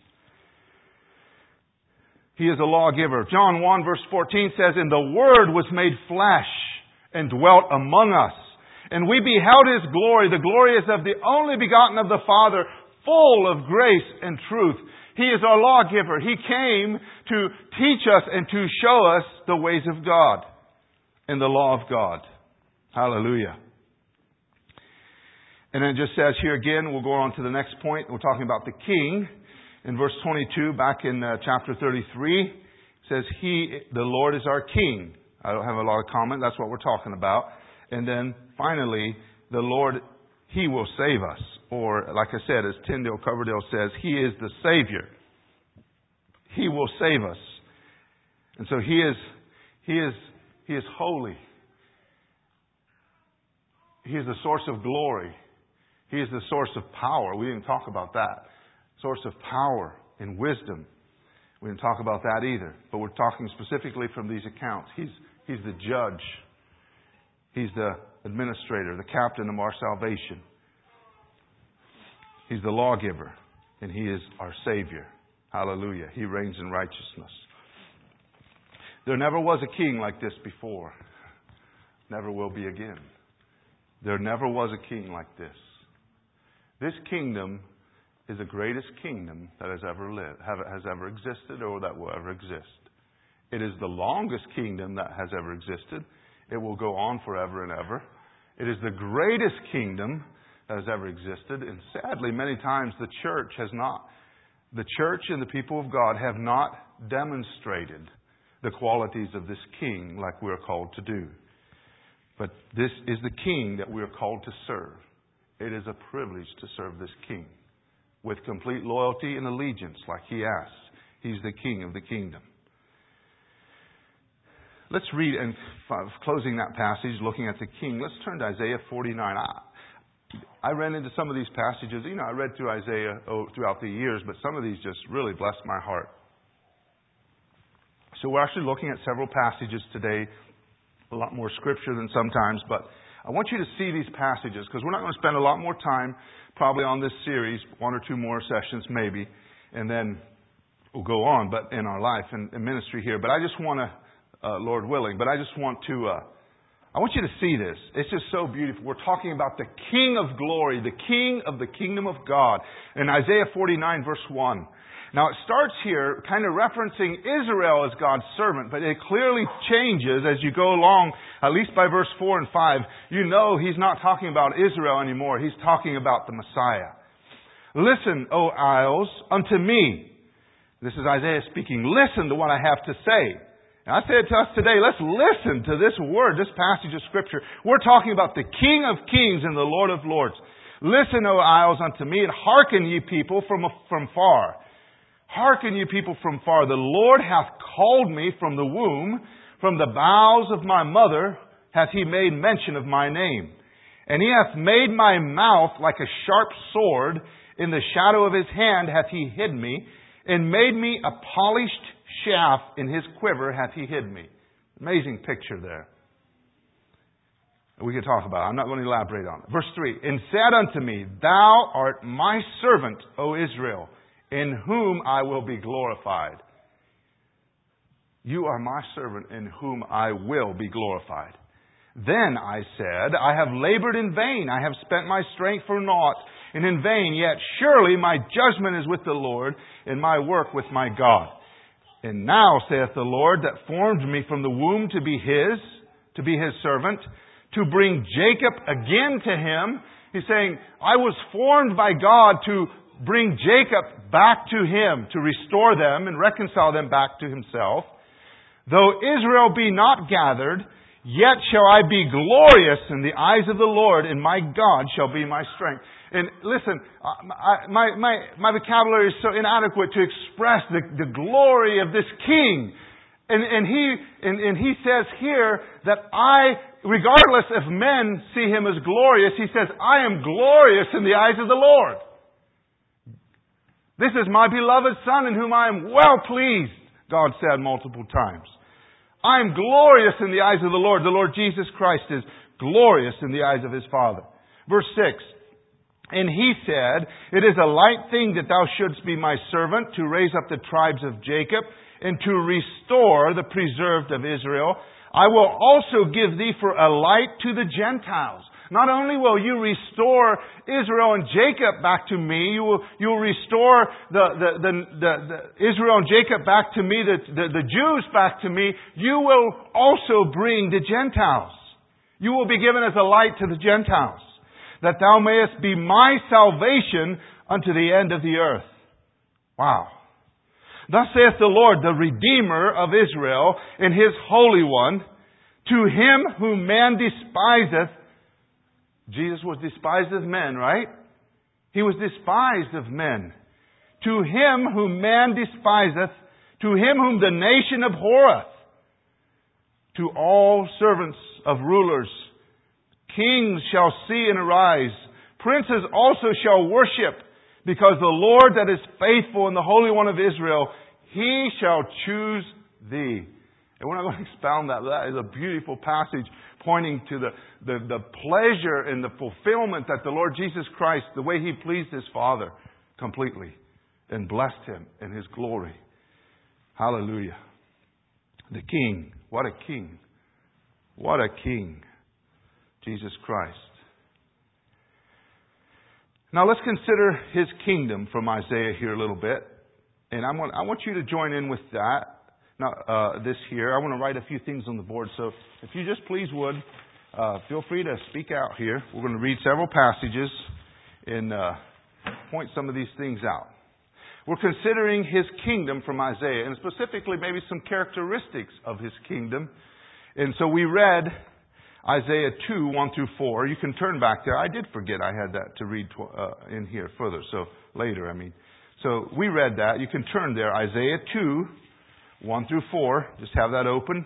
He is a lawgiver. John 1 verse 14 says, and the Word was made flesh and dwelt among us. And we beheld His glory. The glory is of the only begotten of the Father, full of grace and truth. He is our lawgiver. He came to teach us and to show us the ways of God and the law of God. Hallelujah. And then it just says here again, we'll go on to the next point. We're talking about the King. In verse 22, back in chapter 33, it says, the Lord is our King. I don't have a lot of comment. That's what we're talking about. And then finally, the Lord, He will save us. Or, like I said, as Tyndale Coverdale says, He is the Savior. He will save us. And so He is holy. He is the source of glory. He is the source of power. We didn't talk about that. Source of power and wisdom. We didn't talk about that either. But we're talking specifically from these accounts. He's the judge. He's the administrator, the captain of our salvation. He's the lawgiver. And He is our Savior. Hallelujah. He reigns in righteousness. There never was a king like this before. Never will be again. There never was a king like this. This kingdom is the greatest kingdom that has ever lived, has ever existed, or that will ever exist. It is the longest kingdom that has ever existed. It will go on forever and ever. It is the greatest kingdom that has ever existed. And sadly, many times the church and the people of God have not demonstrated the qualities of this king like we are called to do. But this is the king that we are called to serve. It is a privilege to serve this king with complete loyalty and allegiance like He asks. He's the King of the kingdom. let's read, and closing that passage, looking at the king, let's turn to Isaiah 49. I ran into some of these passages. I read through Isaiah throughout the years, but some of these just really blessed my heart. So we're actually looking at several passages today, a lot more scripture than sometimes, but I want you to see these passages because we're not going to spend a lot more time probably on this series, one or two more sessions maybe, and then we'll go on but in our life and ministry here. But I just want to, Lord willing, but I just want to, I want you to see this. It's just so beautiful. We're talking about the King of glory, the King of the kingdom of God in Isaiah 49 verse 1. Now it starts here kind of referencing Israel as God's servant, but it clearly changes as you go along, at least by verse 4 and 5. You know he's not talking about Israel anymore. He's talking about the Messiah. Listen, O isles, unto me. This is Isaiah speaking. Listen to what I have to say. And I said to us today, let's listen to this word, this passage of Scripture. We're talking about the King of kings and the Lord of lords. Listen, O isles, unto me, and hearken, ye people, from far. Hearken, ye people from far. The Lord hath called me from the womb. From the bowels of my mother hath He made mention of my name. And He hath made my mouth like a sharp sword. In the shadow of His hand hath He hid me. And made me a polished shaft. In His quiver hath He hid me. Amazing picture there. We could talk about it. I'm not going to elaborate on it. Verse 3. And said unto me, Thou art my servant, O Israel, in whom I will be glorified. You are my servant in whom I will be glorified. Then I said, I have labored in vain. I have spent my strength for naught and in vain. Yet surely my judgment is with the Lord and my work with my God. And now, saith the Lord, that formed me from the womb to be His servant, to bring Jacob again to Him. He's saying, I was formed by God to bring Jacob back to Him, to restore them and reconcile them back to Himself. Though Israel be not gathered, yet shall I be glorious in the eyes of the Lord, and my God shall be my strength. And listen, my vocabulary is so inadequate to express the glory of this King. And he says here that regardless if men see Him as glorious, He says, I am glorious in the eyes of the Lord. This is my beloved Son in whom I am well pleased, God said multiple times. I am glorious in the eyes of the Lord. The Lord Jesus Christ is glorious in the eyes of His Father. Verse 6. And He said, It is a light thing that thou shouldst be my servant to raise up the tribes of Jacob and to restore the preserved of Israel. I will also give thee for a light to the Gentiles. Not only will you restore Israel and Jacob back to me, you will restore the Israel and Jacob back to me, the Jews back to me. You will also bring the Gentiles. You will be given as a light to the Gentiles, that thou mayest be my salvation unto the end of the earth. Wow. Thus saith the Lord, the Redeemer of Israel, and His Holy One, to Him whom man despiseth. Jesus was despised of men, right? He was despised of men. To Him whom man despiseth, to Him whom the nation abhorreth, to all servants of rulers, kings shall see and arise. Princes also shall worship, because the Lord that is faithful and the Holy One of Israel, He shall choose thee. And we're not going to expound that. That is a beautiful passage pointing to the pleasure and the fulfillment that the Lord Jesus Christ, the way He pleased His Father completely and blessed Him in His glory. Hallelujah. The King. What a King. What a King. Jesus Christ. Now let's consider His kingdom from Isaiah here a little bit. And I want you to join in with that. Now, this here, I want to write a few things on the board. So if you just please would, feel free to speak out here. We're going to read several passages and point some of these things out. We're considering His kingdom from Isaiah, and specifically maybe some characteristics of His kingdom. And so we read Isaiah 2, 1 through 4. You can turn back there. I did forget I had that to read in here further. So later, I mean. So we read that. You can turn there. Isaiah 2, 1 through 4. Just have that open.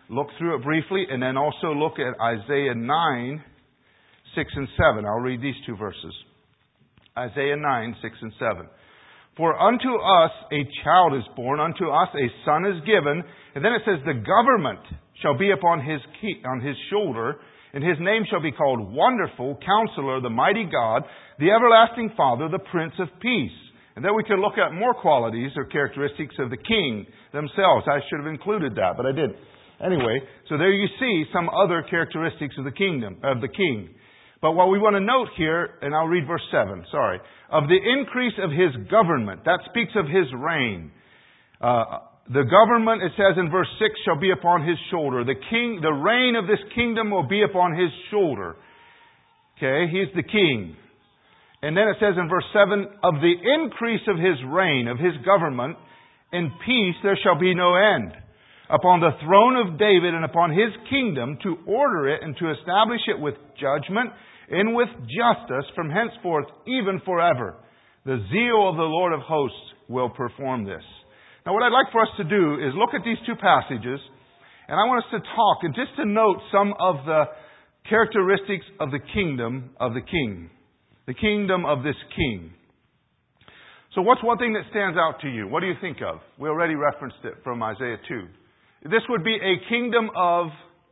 look through it briefly, and then also look at Isaiah 9, 6 and 7. I'll read these two verses. Isaiah 9, 6 and 7. For unto us a child is born, unto us a son is given. And then it says, the government shall be upon on his shoulder, and his name shall be called Wonderful, Counselor, the Mighty God, the Everlasting Father, the Prince of Peace. And then we can look at more qualities or characteristics of the king themselves. I should have included that, but I didn't. Anyway, so there you see some other characteristics of the kingdom, of the king. But what we want to note here, and I'll read verse 7, of the increase of his government. That speaks of his reign. The government, it says in verse 6, shall be upon his shoulder. The reign of this kingdom will be upon his shoulder. Okay, he's the king. And then it says in verse 7, of the increase of his reign, of his government, in peace there shall be no end. Upon the throne of David and upon his kingdom, to order it and to establish it with judgment and with justice from henceforth, even forever. The zeal of the Lord of hosts will perform this. Now what I'd like for us to do is look at these two passages, and I want us to talk and just to note some of the characteristics of the kingdom of the king. The kingdom of this king. So what's one thing that stands out to you? What do you think of? We already referenced it from Isaiah 2. This would be a kingdom of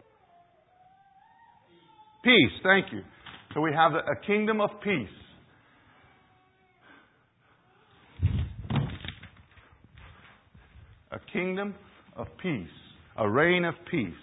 peace. Thank you. So we have a kingdom of peace. A kingdom of peace. A reign of peace.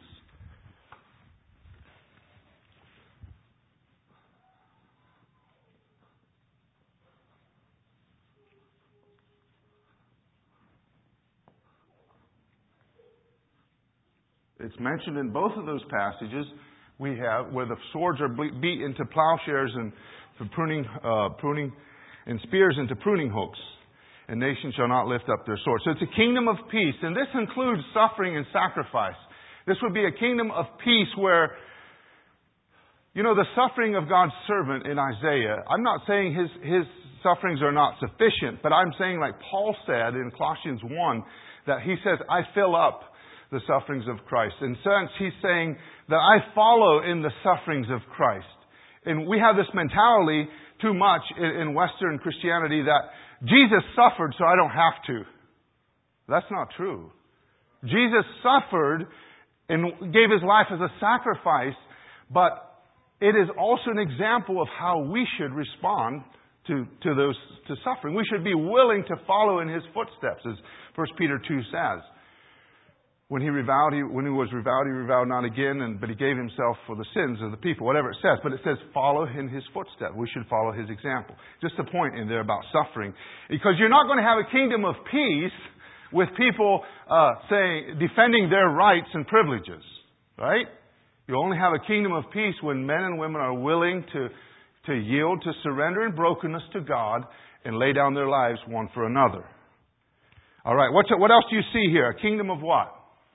It's mentioned in both of those passages we have where the swords are beat into plowshares and for pruning and spears into pruning hooks. And nations shall not lift up their swords. So it's a kingdom of peace. And this includes suffering and sacrifice. This would be a kingdom of peace where, the suffering of God's servant in Isaiah, I'm not saying his sufferings are not sufficient, but I'm saying like Paul said in Colossians 1, that he says, I fill up the sufferings of Christ. In a sense, he's saying that I follow in the sufferings of Christ. And we have this mentality too much in Western Christianity that Jesus suffered so I don't have to. That's not true. Jesus suffered and gave his life as a sacrifice, but it is also an example of how we should respond to suffering. We should be willing to follow in his footsteps, as 1 Peter 2 says. When he was reviled, he reviled not again, but he gave himself for the sins of the people, whatever it says. But it says, follow in his footsteps. We should follow his example. Just a point in there about suffering. Because you're not going to have a kingdom of peace with people defending their rights and privileges. Right? You only have a kingdom of peace when men and women are willing to yield, to surrender in brokenness to God, and lay down their lives one for another. All right, what else do you see here? A kingdom of what?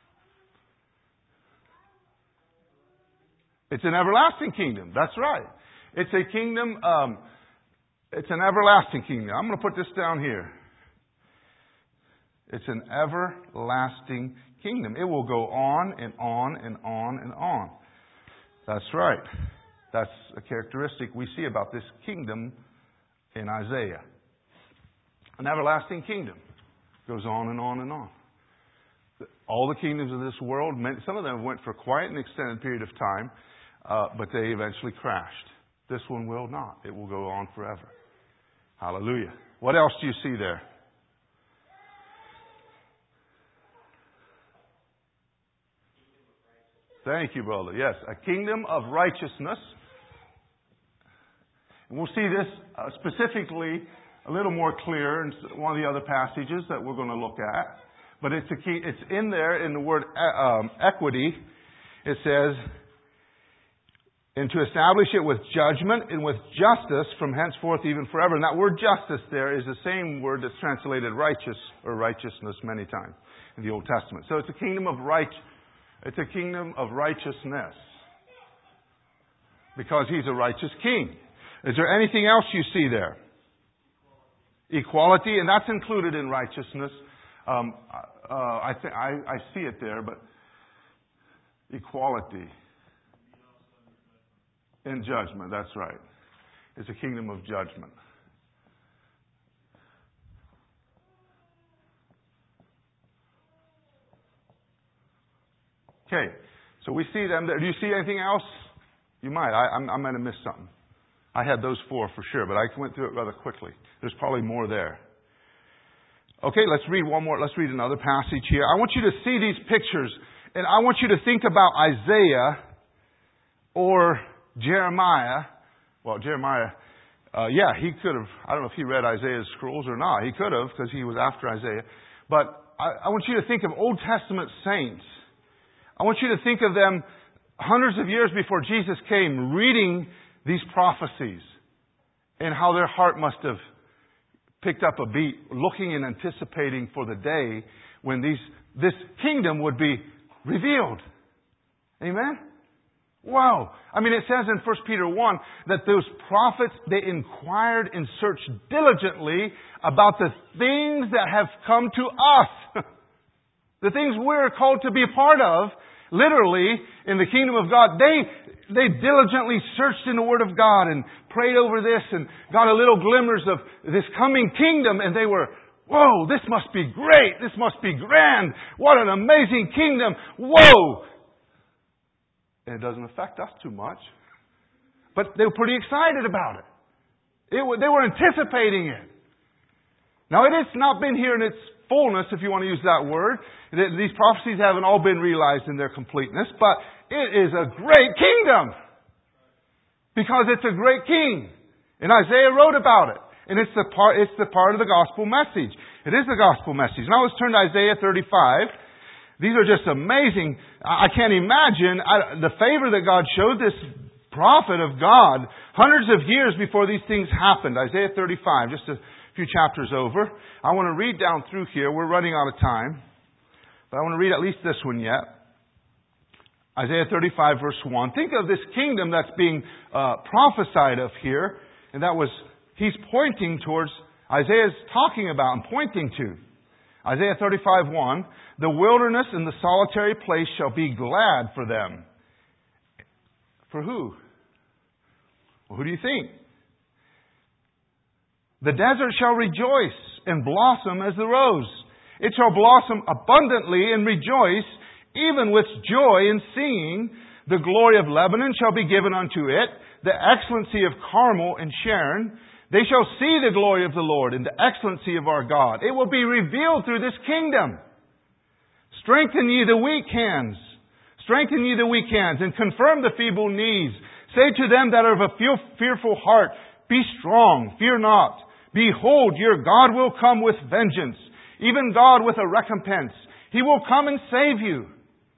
It's an everlasting kingdom. That's right. It's a kingdom, it's an everlasting kingdom. I'm going to put this down here. It's an everlasting kingdom. It will go on and on and on and on. That's right. That's a characteristic we see about this kingdom in Isaiah. An everlasting kingdom. Goes on and on and on. All the kingdoms of this world, some of them went for quite an extended period of time, but they eventually crashed. This one will not. It will go on forever. Hallelujah. What else do you see there? Thank you, brother. Yes, a kingdom of righteousness. And we'll see this specifically a little more clear in one of the other passages that we're going to look at. But it's in there in the word equity. It says, and to establish it with judgment and with justice from henceforth even forever. And that word justice there is the same word that's translated righteous or righteousness many times in the Old Testament. So it's a kingdom of righteousness. Because he's a righteous king. Is there anything else you see there? Equality, and that's included in righteousness. I see it there, but equality, and judgment. That's right. It's a kingdom of judgment. Okay, so we see them there. Do you see anything else? You might. I'm going to miss something. I had those four for sure, but I went through it rather quickly. There's probably more there. Okay, let's read one more. Let's read another passage here. I want you to see these pictures, and I want you to think about Isaiah or Jeremiah. Well, Jeremiah, he could have. I don't know if he read Isaiah's scrolls or not. He could have, because he was after Isaiah. But I want you to think of Old Testament saints. I want you to think of them hundreds of years before Jesus came, reading these prophecies, and how their heart must have picked up a beat, looking and anticipating for the day when this kingdom would be revealed. Amen? Wow. I mean, it says in 1 Peter 1 that those prophets, they inquired and searched diligently about the things that have come to us. The things we're called to be a part of, literally, in the kingdom of God. They diligently searched in the Word of God and prayed over this and got a little glimmers of this coming kingdom, and they were, whoa, this must be great. This must be grand. What an amazing kingdom. Whoa. And it doesn't affect us too much. But they were pretty excited about it. They were anticipating it. Now, it has not been here in its fullness, if you want to use that word. These prophecies haven't all been realized in their completeness, but it is a great kingdom. Because it's a great king. And Isaiah wrote about it. And it's the part of the gospel message. It is the gospel message. Now let's turn to Isaiah 35. These are just amazing. I can't imagine the favor that God showed this prophet of God hundreds of years before these things happened. Isaiah 35, just a few chapters over. I want to read down through here. We're running out of time. But I want to read at least this one yet. Isaiah 35 verse 1. Think of this kingdom that's being prophesied of here. And that was, he's pointing towards, Isaiah's talking about and pointing to. Isaiah 35 1. The wilderness and the solitary place shall be glad for them. For who? Well, who do you think? The desert shall rejoice and blossom as the rose. It shall blossom abundantly and rejoice, even with joy and singing. The glory of Lebanon shall be given unto it, the excellency of Carmel and Sharon. They shall see the glory of the Lord and the excellency of our God. It will be revealed through this kingdom. Strengthen ye the weak hands. Strengthen ye the weak hands and confirm the feeble knees. Say to them that are of a fearful heart, be strong, fear not. Behold, your God will come with vengeance, even God with a recompense. He will come and save you.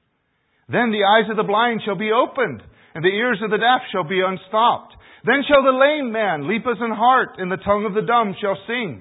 Then the eyes of the blind shall be opened, and the ears of the deaf shall be unstopped. Then shall the lame man leap as an hart, and the tongue of the dumb shall sing.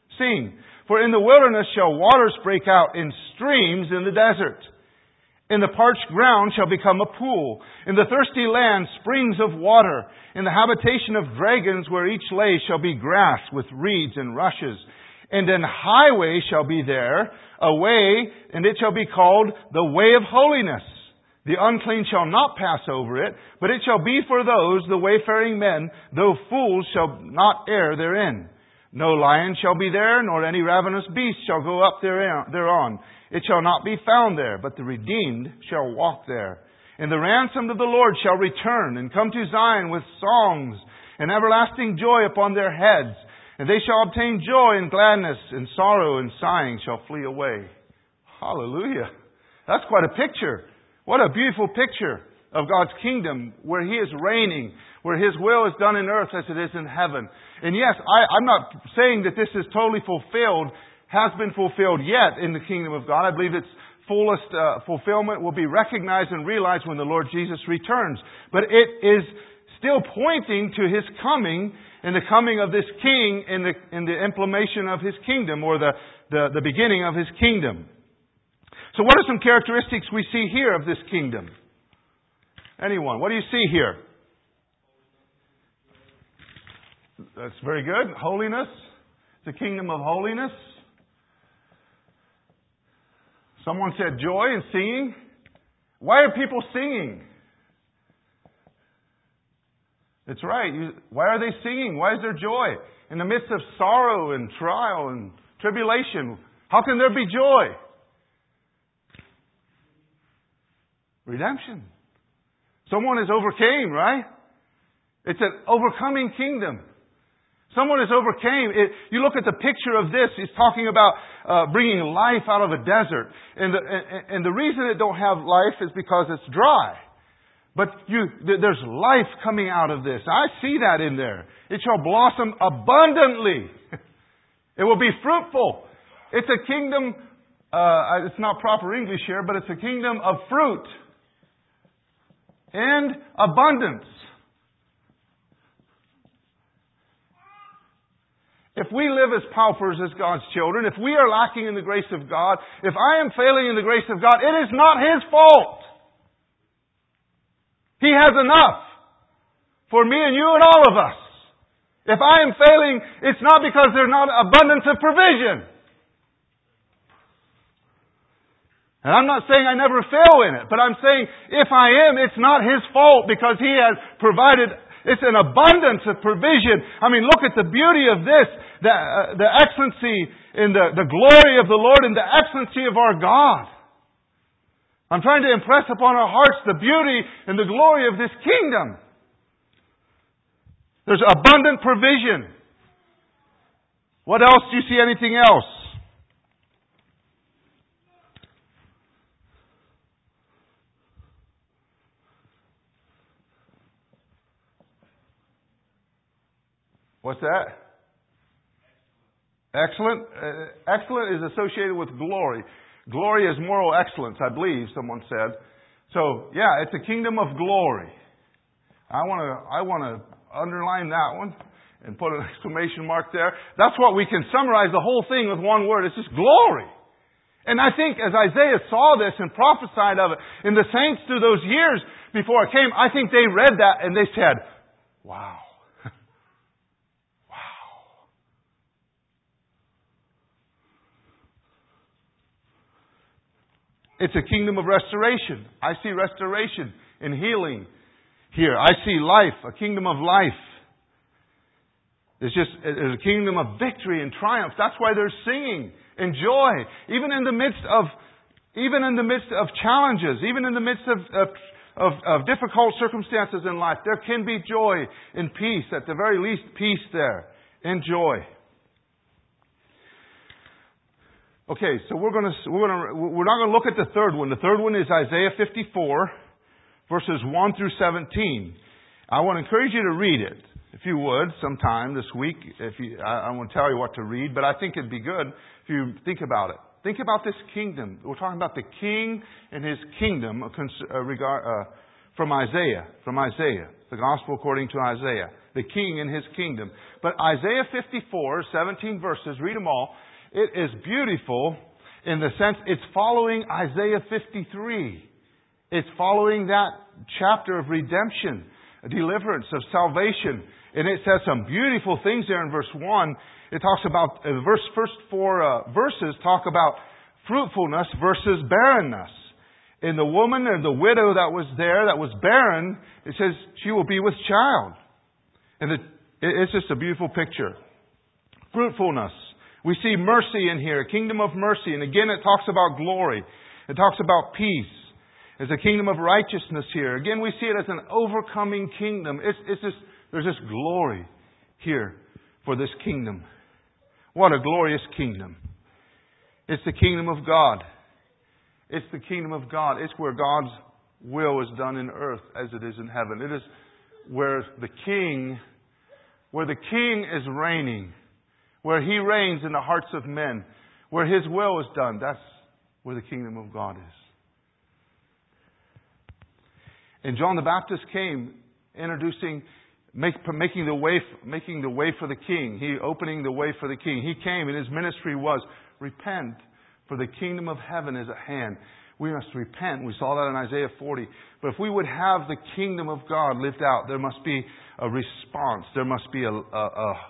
For in the wilderness shall waters break out in streams in the desert. And the parched ground shall become a pool. In the thirsty land springs of water. In the habitation of dragons where each lay shall be grass with reeds and rushes. And an highway shall be there, a way, and it shall be called the way of holiness. The unclean shall not pass over it, but it shall be for those, the wayfaring men, though fools shall not err therein. No lion shall be there, nor any ravenous beast shall go up thereon. It shall not be found there, but the redeemed shall walk there. And the ransomed of the Lord shall return, and come to Zion with songs, and everlasting joy upon their heads. And they shall obtain joy and gladness, and sorrow and sighing shall flee away. Hallelujah. That's quite a picture. What a beautiful picture of God's kingdom, where He is reigning, where His will is done in earth as it is in heaven. And yes, I'm not saying that this is totally fulfilled, has been fulfilled yet in the kingdom of God. I believe its fullest fulfillment will be recognized and realized when the Lord Jesus returns. But it is still pointing to His coming and the coming of this King in the implementation of His kingdom, or the beginning of His kingdom. So what are some characteristics we see here of this kingdom? Anyone? What do you see here? That's very good. Holiness. The kingdom of holiness. Someone said joy and singing. Why are people singing? That's right. Why are they singing? Why is there joy? In the midst of sorrow and trial and tribulation, how can there be joy? Redemption. Someone has overcame, right? It's an overcoming kingdom. Someone has overcame. You look at the picture of this, it's talking about bringing life out of a desert. And the reason it don't have life is because it's dry. But there's life coming out of this. I see that in there. It shall blossom abundantly. It will be fruitful. It's a kingdom, it's not proper English here, but it's a kingdom of fruit and abundance. If we live as paupers, as God's children, if we are lacking in the grace of God, if I am failing in the grace of God, it is not His fault. He has enough for me and you and all of us. If I am failing, it's not because there's not abundance of provision. And I'm not saying I never fail in it, but I'm saying if I am, it's not His fault because He has provided. It's an abundance of provision. I mean, look at the beauty of this, the excellency and the glory of the Lord and the excellency of our God. I'm trying to impress upon our hearts the beauty and the glory of this kingdom. There's abundant provision. What else? Do you see anything else? What's that? Excellent. Excellent is associated with glory. Glory is moral excellence, I believe someone said. So, yeah, it's a kingdom of glory. I want to underline that one and put an exclamation mark there. That's what we can summarize the whole thing with one word. It's just glory. And I think as Isaiah saw this and prophesied of it, and the saints through those years before it came, I think they read that and they said, wow. It's a kingdom of restoration. I see restoration and healing here. I see life, a kingdom of life. It's a kingdom of victory and triumph. That's why they're singing and joy. Even in the midst of challenges, even in the midst of difficult circumstances in life, there can be joy and peace. At the very least, peace there and joy. Okay, so we're not going to look at the third one. The third one is Isaiah 54, verses 1 through 17. I want to encourage you to read it, if you would, sometime this week. I won't tell you what to read, but I think it'd be good if you think about it. Think about this kingdom. We're talking about the king and his kingdom from Isaiah, the gospel according to Isaiah, the king and his kingdom. But Isaiah 54, 17 verses, read them all. It is beautiful in the sense it's following Isaiah 53. It's following that chapter of redemption, deliverance, of salvation. And it says some beautiful things there in verse 1. It talks about, the first four verses talk about fruitfulness versus barrenness. In the woman and the widow that was there, that was barren, it says she will be with child. And it's just a beautiful picture. Fruitfulness. We see mercy in here, a kingdom of mercy. And again, it talks about glory. It talks about peace. There's a kingdom of righteousness here. Again, we see it as an overcoming kingdom. There's this glory here for this kingdom. What a glorious kingdom. It's the kingdom of God. It's the kingdom of God. It's where God's will is done in earth as it is in heaven. It is where the king is reigning. Where He reigns in the hearts of men. Where His will is done. That's where the kingdom of God is. And John the Baptist came making the way for the king. Opening the way for the king. He came and His ministry was repent, for the kingdom of heaven is at hand. We must repent. We saw that in Isaiah 40. But if we would have the kingdom of God lived out, there must be a response. There must be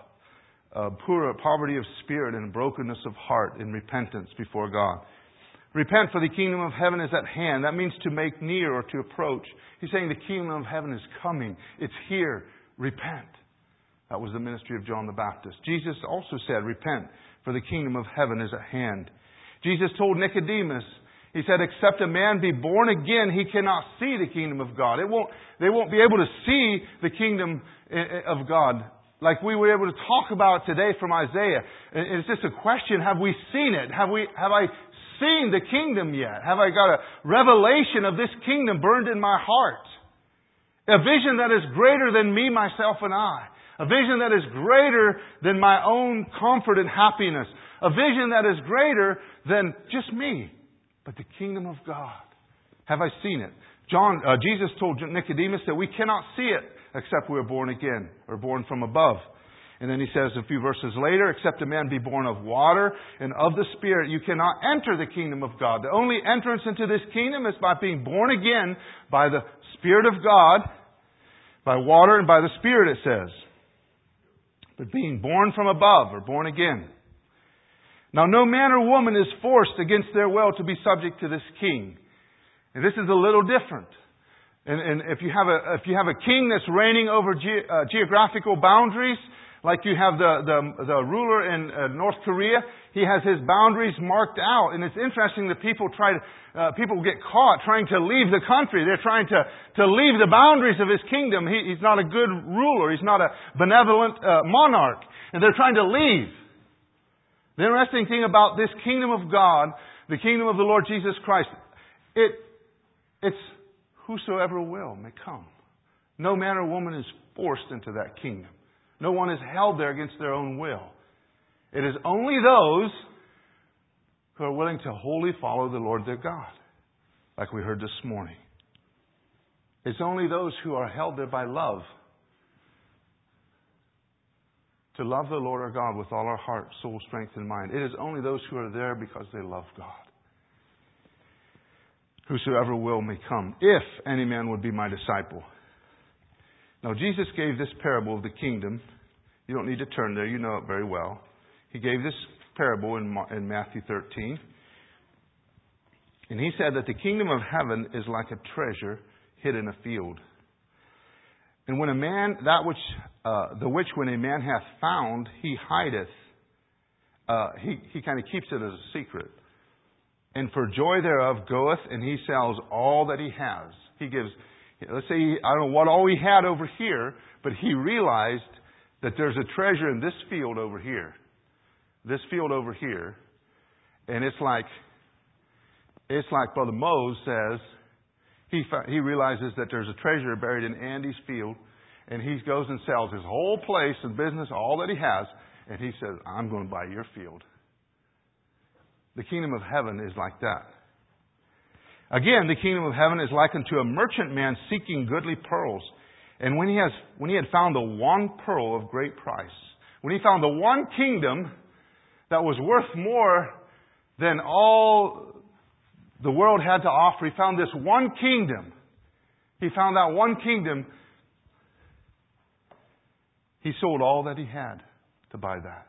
poverty of spirit and brokenness of heart in repentance before God. Repent, for the kingdom of heaven is at hand. That means to make near or to approach. He's saying the kingdom of heaven is coming. It's here. Repent. That was the ministry of John the Baptist. Jesus also said, repent, for the kingdom of heaven is at hand. Jesus told Nicodemus, He said, except a man be born again, he cannot see the kingdom of God. They won't be able to see the kingdom of God like we were able to talk about today from Isaiah. It's just a question, have we seen it? Have I seen the kingdom yet? Have I got a revelation of this kingdom burned in my heart? A vision that is greater than me, myself, and I. A vision that is greater than my own comfort and happiness. A vision that is greater than just me, but the kingdom of God. Have I seen it? Jesus told Nicodemus that we cannot see it except we are born again, or born from above. And then he says a few verses later, except a man be born of water and of the Spirit, you cannot enter the kingdom of God. The only entrance into this kingdom is by being born again by the Spirit of God, by water and by the Spirit, it says. But being born from above, or born again. Now no man or woman is forced against their will to be subject to this king. And this is a little different. And if you have a king that's reigning over geographical boundaries, like you have the ruler in North Korea, he has his boundaries marked out. And it's interesting that people get caught trying to leave the country. They're trying to leave the boundaries of his kingdom. He's not a good ruler. He's not a benevolent monarch. And they're trying to leave. The interesting thing about this kingdom of God, the kingdom of the Lord Jesus Christ, it's whosoever will may come. No man or woman is forced into that kingdom. No one is held there against their own will. It is only those who are willing to wholly follow the Lord their God, like we heard this morning. It's only those who are held there by love. To love the Lord our God with all our heart, soul, strength, and mind. It is only those who are there because they love God. Whosoever will may come, if any man would be my disciple. Now, Jesus gave this parable of the kingdom. You don't need to turn there. You know it very well. He gave this parable in Matthew 13. And he said that the kingdom of heaven is like a treasure hid in a field. And when a man, the which when a man hath found, he hideth. He kind of keeps it as a secret. And for joy thereof goeth, and he sells all that he has. He gives, let's say, I don't know what all he had over here, but he realized that there's a treasure in this field over here. This field over here. And it's like Brother Mose says, he realizes that there's a treasure buried in Andy's field, and he goes and sells his whole place and business, all that he has, and he says, I'm going to buy your field. The kingdom of heaven is like that. Again, the kingdom of heaven is likened to a merchant man seeking goodly pearls. And when he had found the one pearl of great price, when he found the one kingdom that was worth more than all the world had to offer, he found this one kingdom. He found that one kingdom. He sold all that he had to buy that.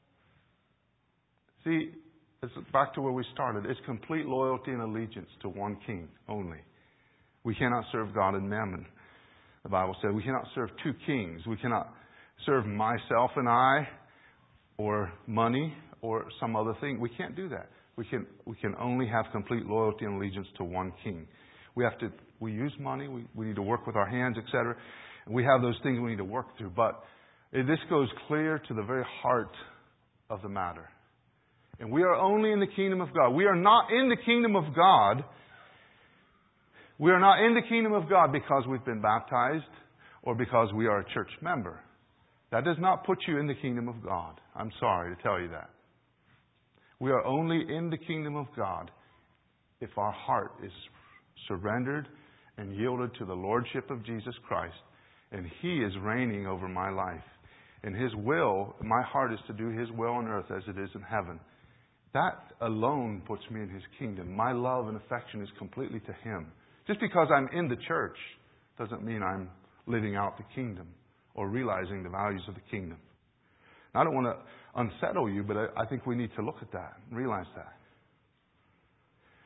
See, it's back to where we started. It's complete loyalty and allegiance to one king only. We cannot serve God and mammon. The Bible said we cannot serve two kings. We cannot serve myself and I, or money, or some other thing. We can't do that. We can only have complete loyalty and allegiance to one king. We use money. We need to work with our hands, etc. We have those things we need to work through. But this goes clear to the very heart of the matter. And we are only in the kingdom of God. We are not in the kingdom of God. We are not in the kingdom of God because we've been baptized or because we are a church member. That does not put you in the kingdom of God. I'm sorry to tell you that. We are only in the kingdom of God if our heart is surrendered and yielded to the Lordship of Jesus Christ. And He is reigning over my life. And His will, my heart is to do His will on earth as it is in heaven. That alone puts me in His kingdom. My love and affection is completely to Him. Just because I'm in the church doesn't mean I'm living out the kingdom or realizing the values of the kingdom. Now, I don't want to unsettle you, but I think we need to look at that and realize that.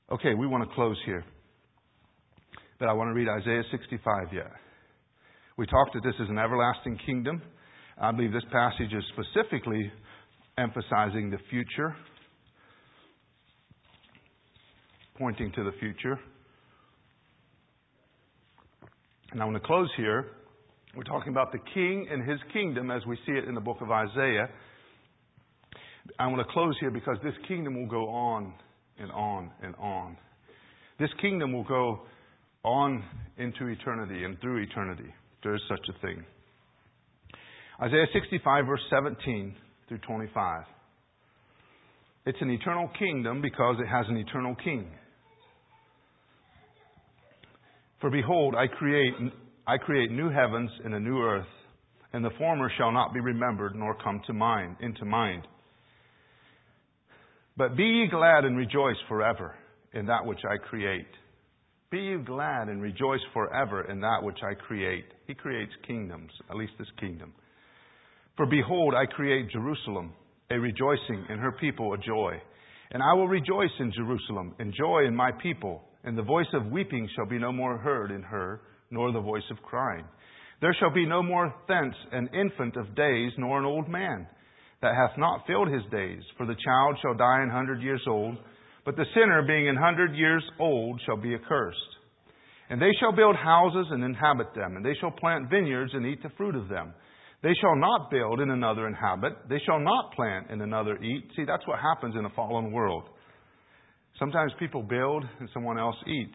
Okay, we want to close here. But I want to read Isaiah 65 yet. We talked that this is an everlasting kingdom. I believe this passage is specifically emphasizing the future, pointing to the future. And I want to close here. We're talking about the king and his kingdom as we see it in the book of Isaiah. I want to close here because this kingdom will go on and on and on. This kingdom will go on into eternity and through eternity. There is such a thing. Isaiah 65 verse 17 through 25. It's an eternal kingdom because it has an eternal king. For behold, I create new heavens and a new earth, and the former shall not be remembered nor come into mind. But be ye glad and rejoice forever in that which I create. Be ye glad and rejoice forever in that which I create. He creates kingdoms, at least this kingdom. For behold, I create Jerusalem, a rejoicing, and her people a joy. And I will rejoice in Jerusalem, and joy in my people. And the voice of weeping shall be no more heard in her, nor the voice of crying. There shall be no more thence an infant of days, nor an old man, that hath not filled his days. For the child shall die 100 years old, but the sinner being 100 years old shall be accursed. And they shall build houses and inhabit them, and they shall plant vineyards and eat the fruit of them. They shall not build and another inhabit. They shall not plant and another eat. See, that's what happens in a fallen world. Sometimes people build and someone else eats.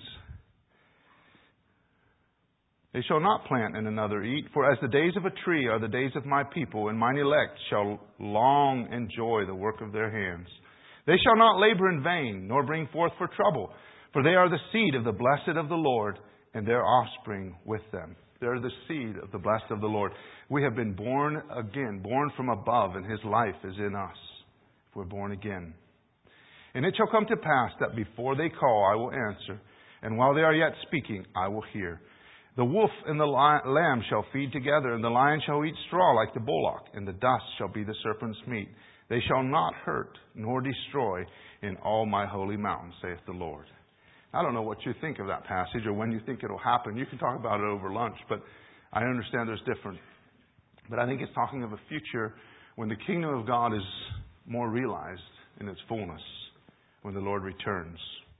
They shall not plant and another eat. For as the days of a tree are the days of my people, and mine elect shall long enjoy the work of their hands. They shall not labor in vain, nor bring forth for trouble. For they are the seed of the blessed of the Lord, and their offspring with them. They are the seed of the blessed of the Lord. We have been born again, born from above, and His life is in us if we're born again. And it shall come to pass that before they call, I will answer, and while they are yet speaking, I will hear. The wolf and the lamb shall feed together, and the lion shall eat straw like the bullock, and the dust shall be the serpent's meat. They shall not hurt nor destroy in all my holy mountain, saith the Lord. I don't know what you think of that passage or when you think it'll happen. You can talk about it over lunch, but I understand there's different. But I think it's talking of a future when the kingdom of God is more realized in its fullness, when the Lord returns.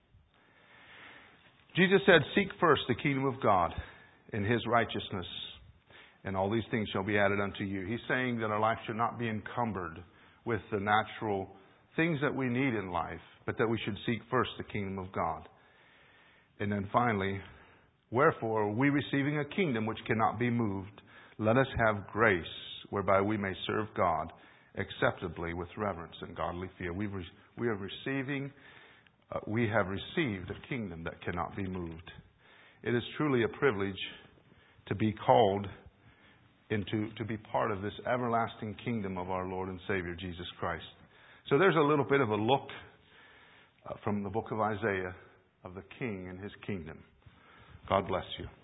Jesus said, seek first the kingdom of God and His righteousness, and all these things shall be added unto you. He's saying that our life should not be encumbered with the natural things that we need in life, but that we should seek first the kingdom of God. And then finally, wherefore, we receiving a kingdom which cannot be moved, let us have grace whereby we may serve God acceptably with reverence and godly fear. We have received a kingdom that cannot be moved. It is truly a privilege to be called to be part of this everlasting kingdom of our Lord and Savior, Jesus Christ. So there's a little bit of a look from the book of Isaiah of the King and His kingdom. God bless you.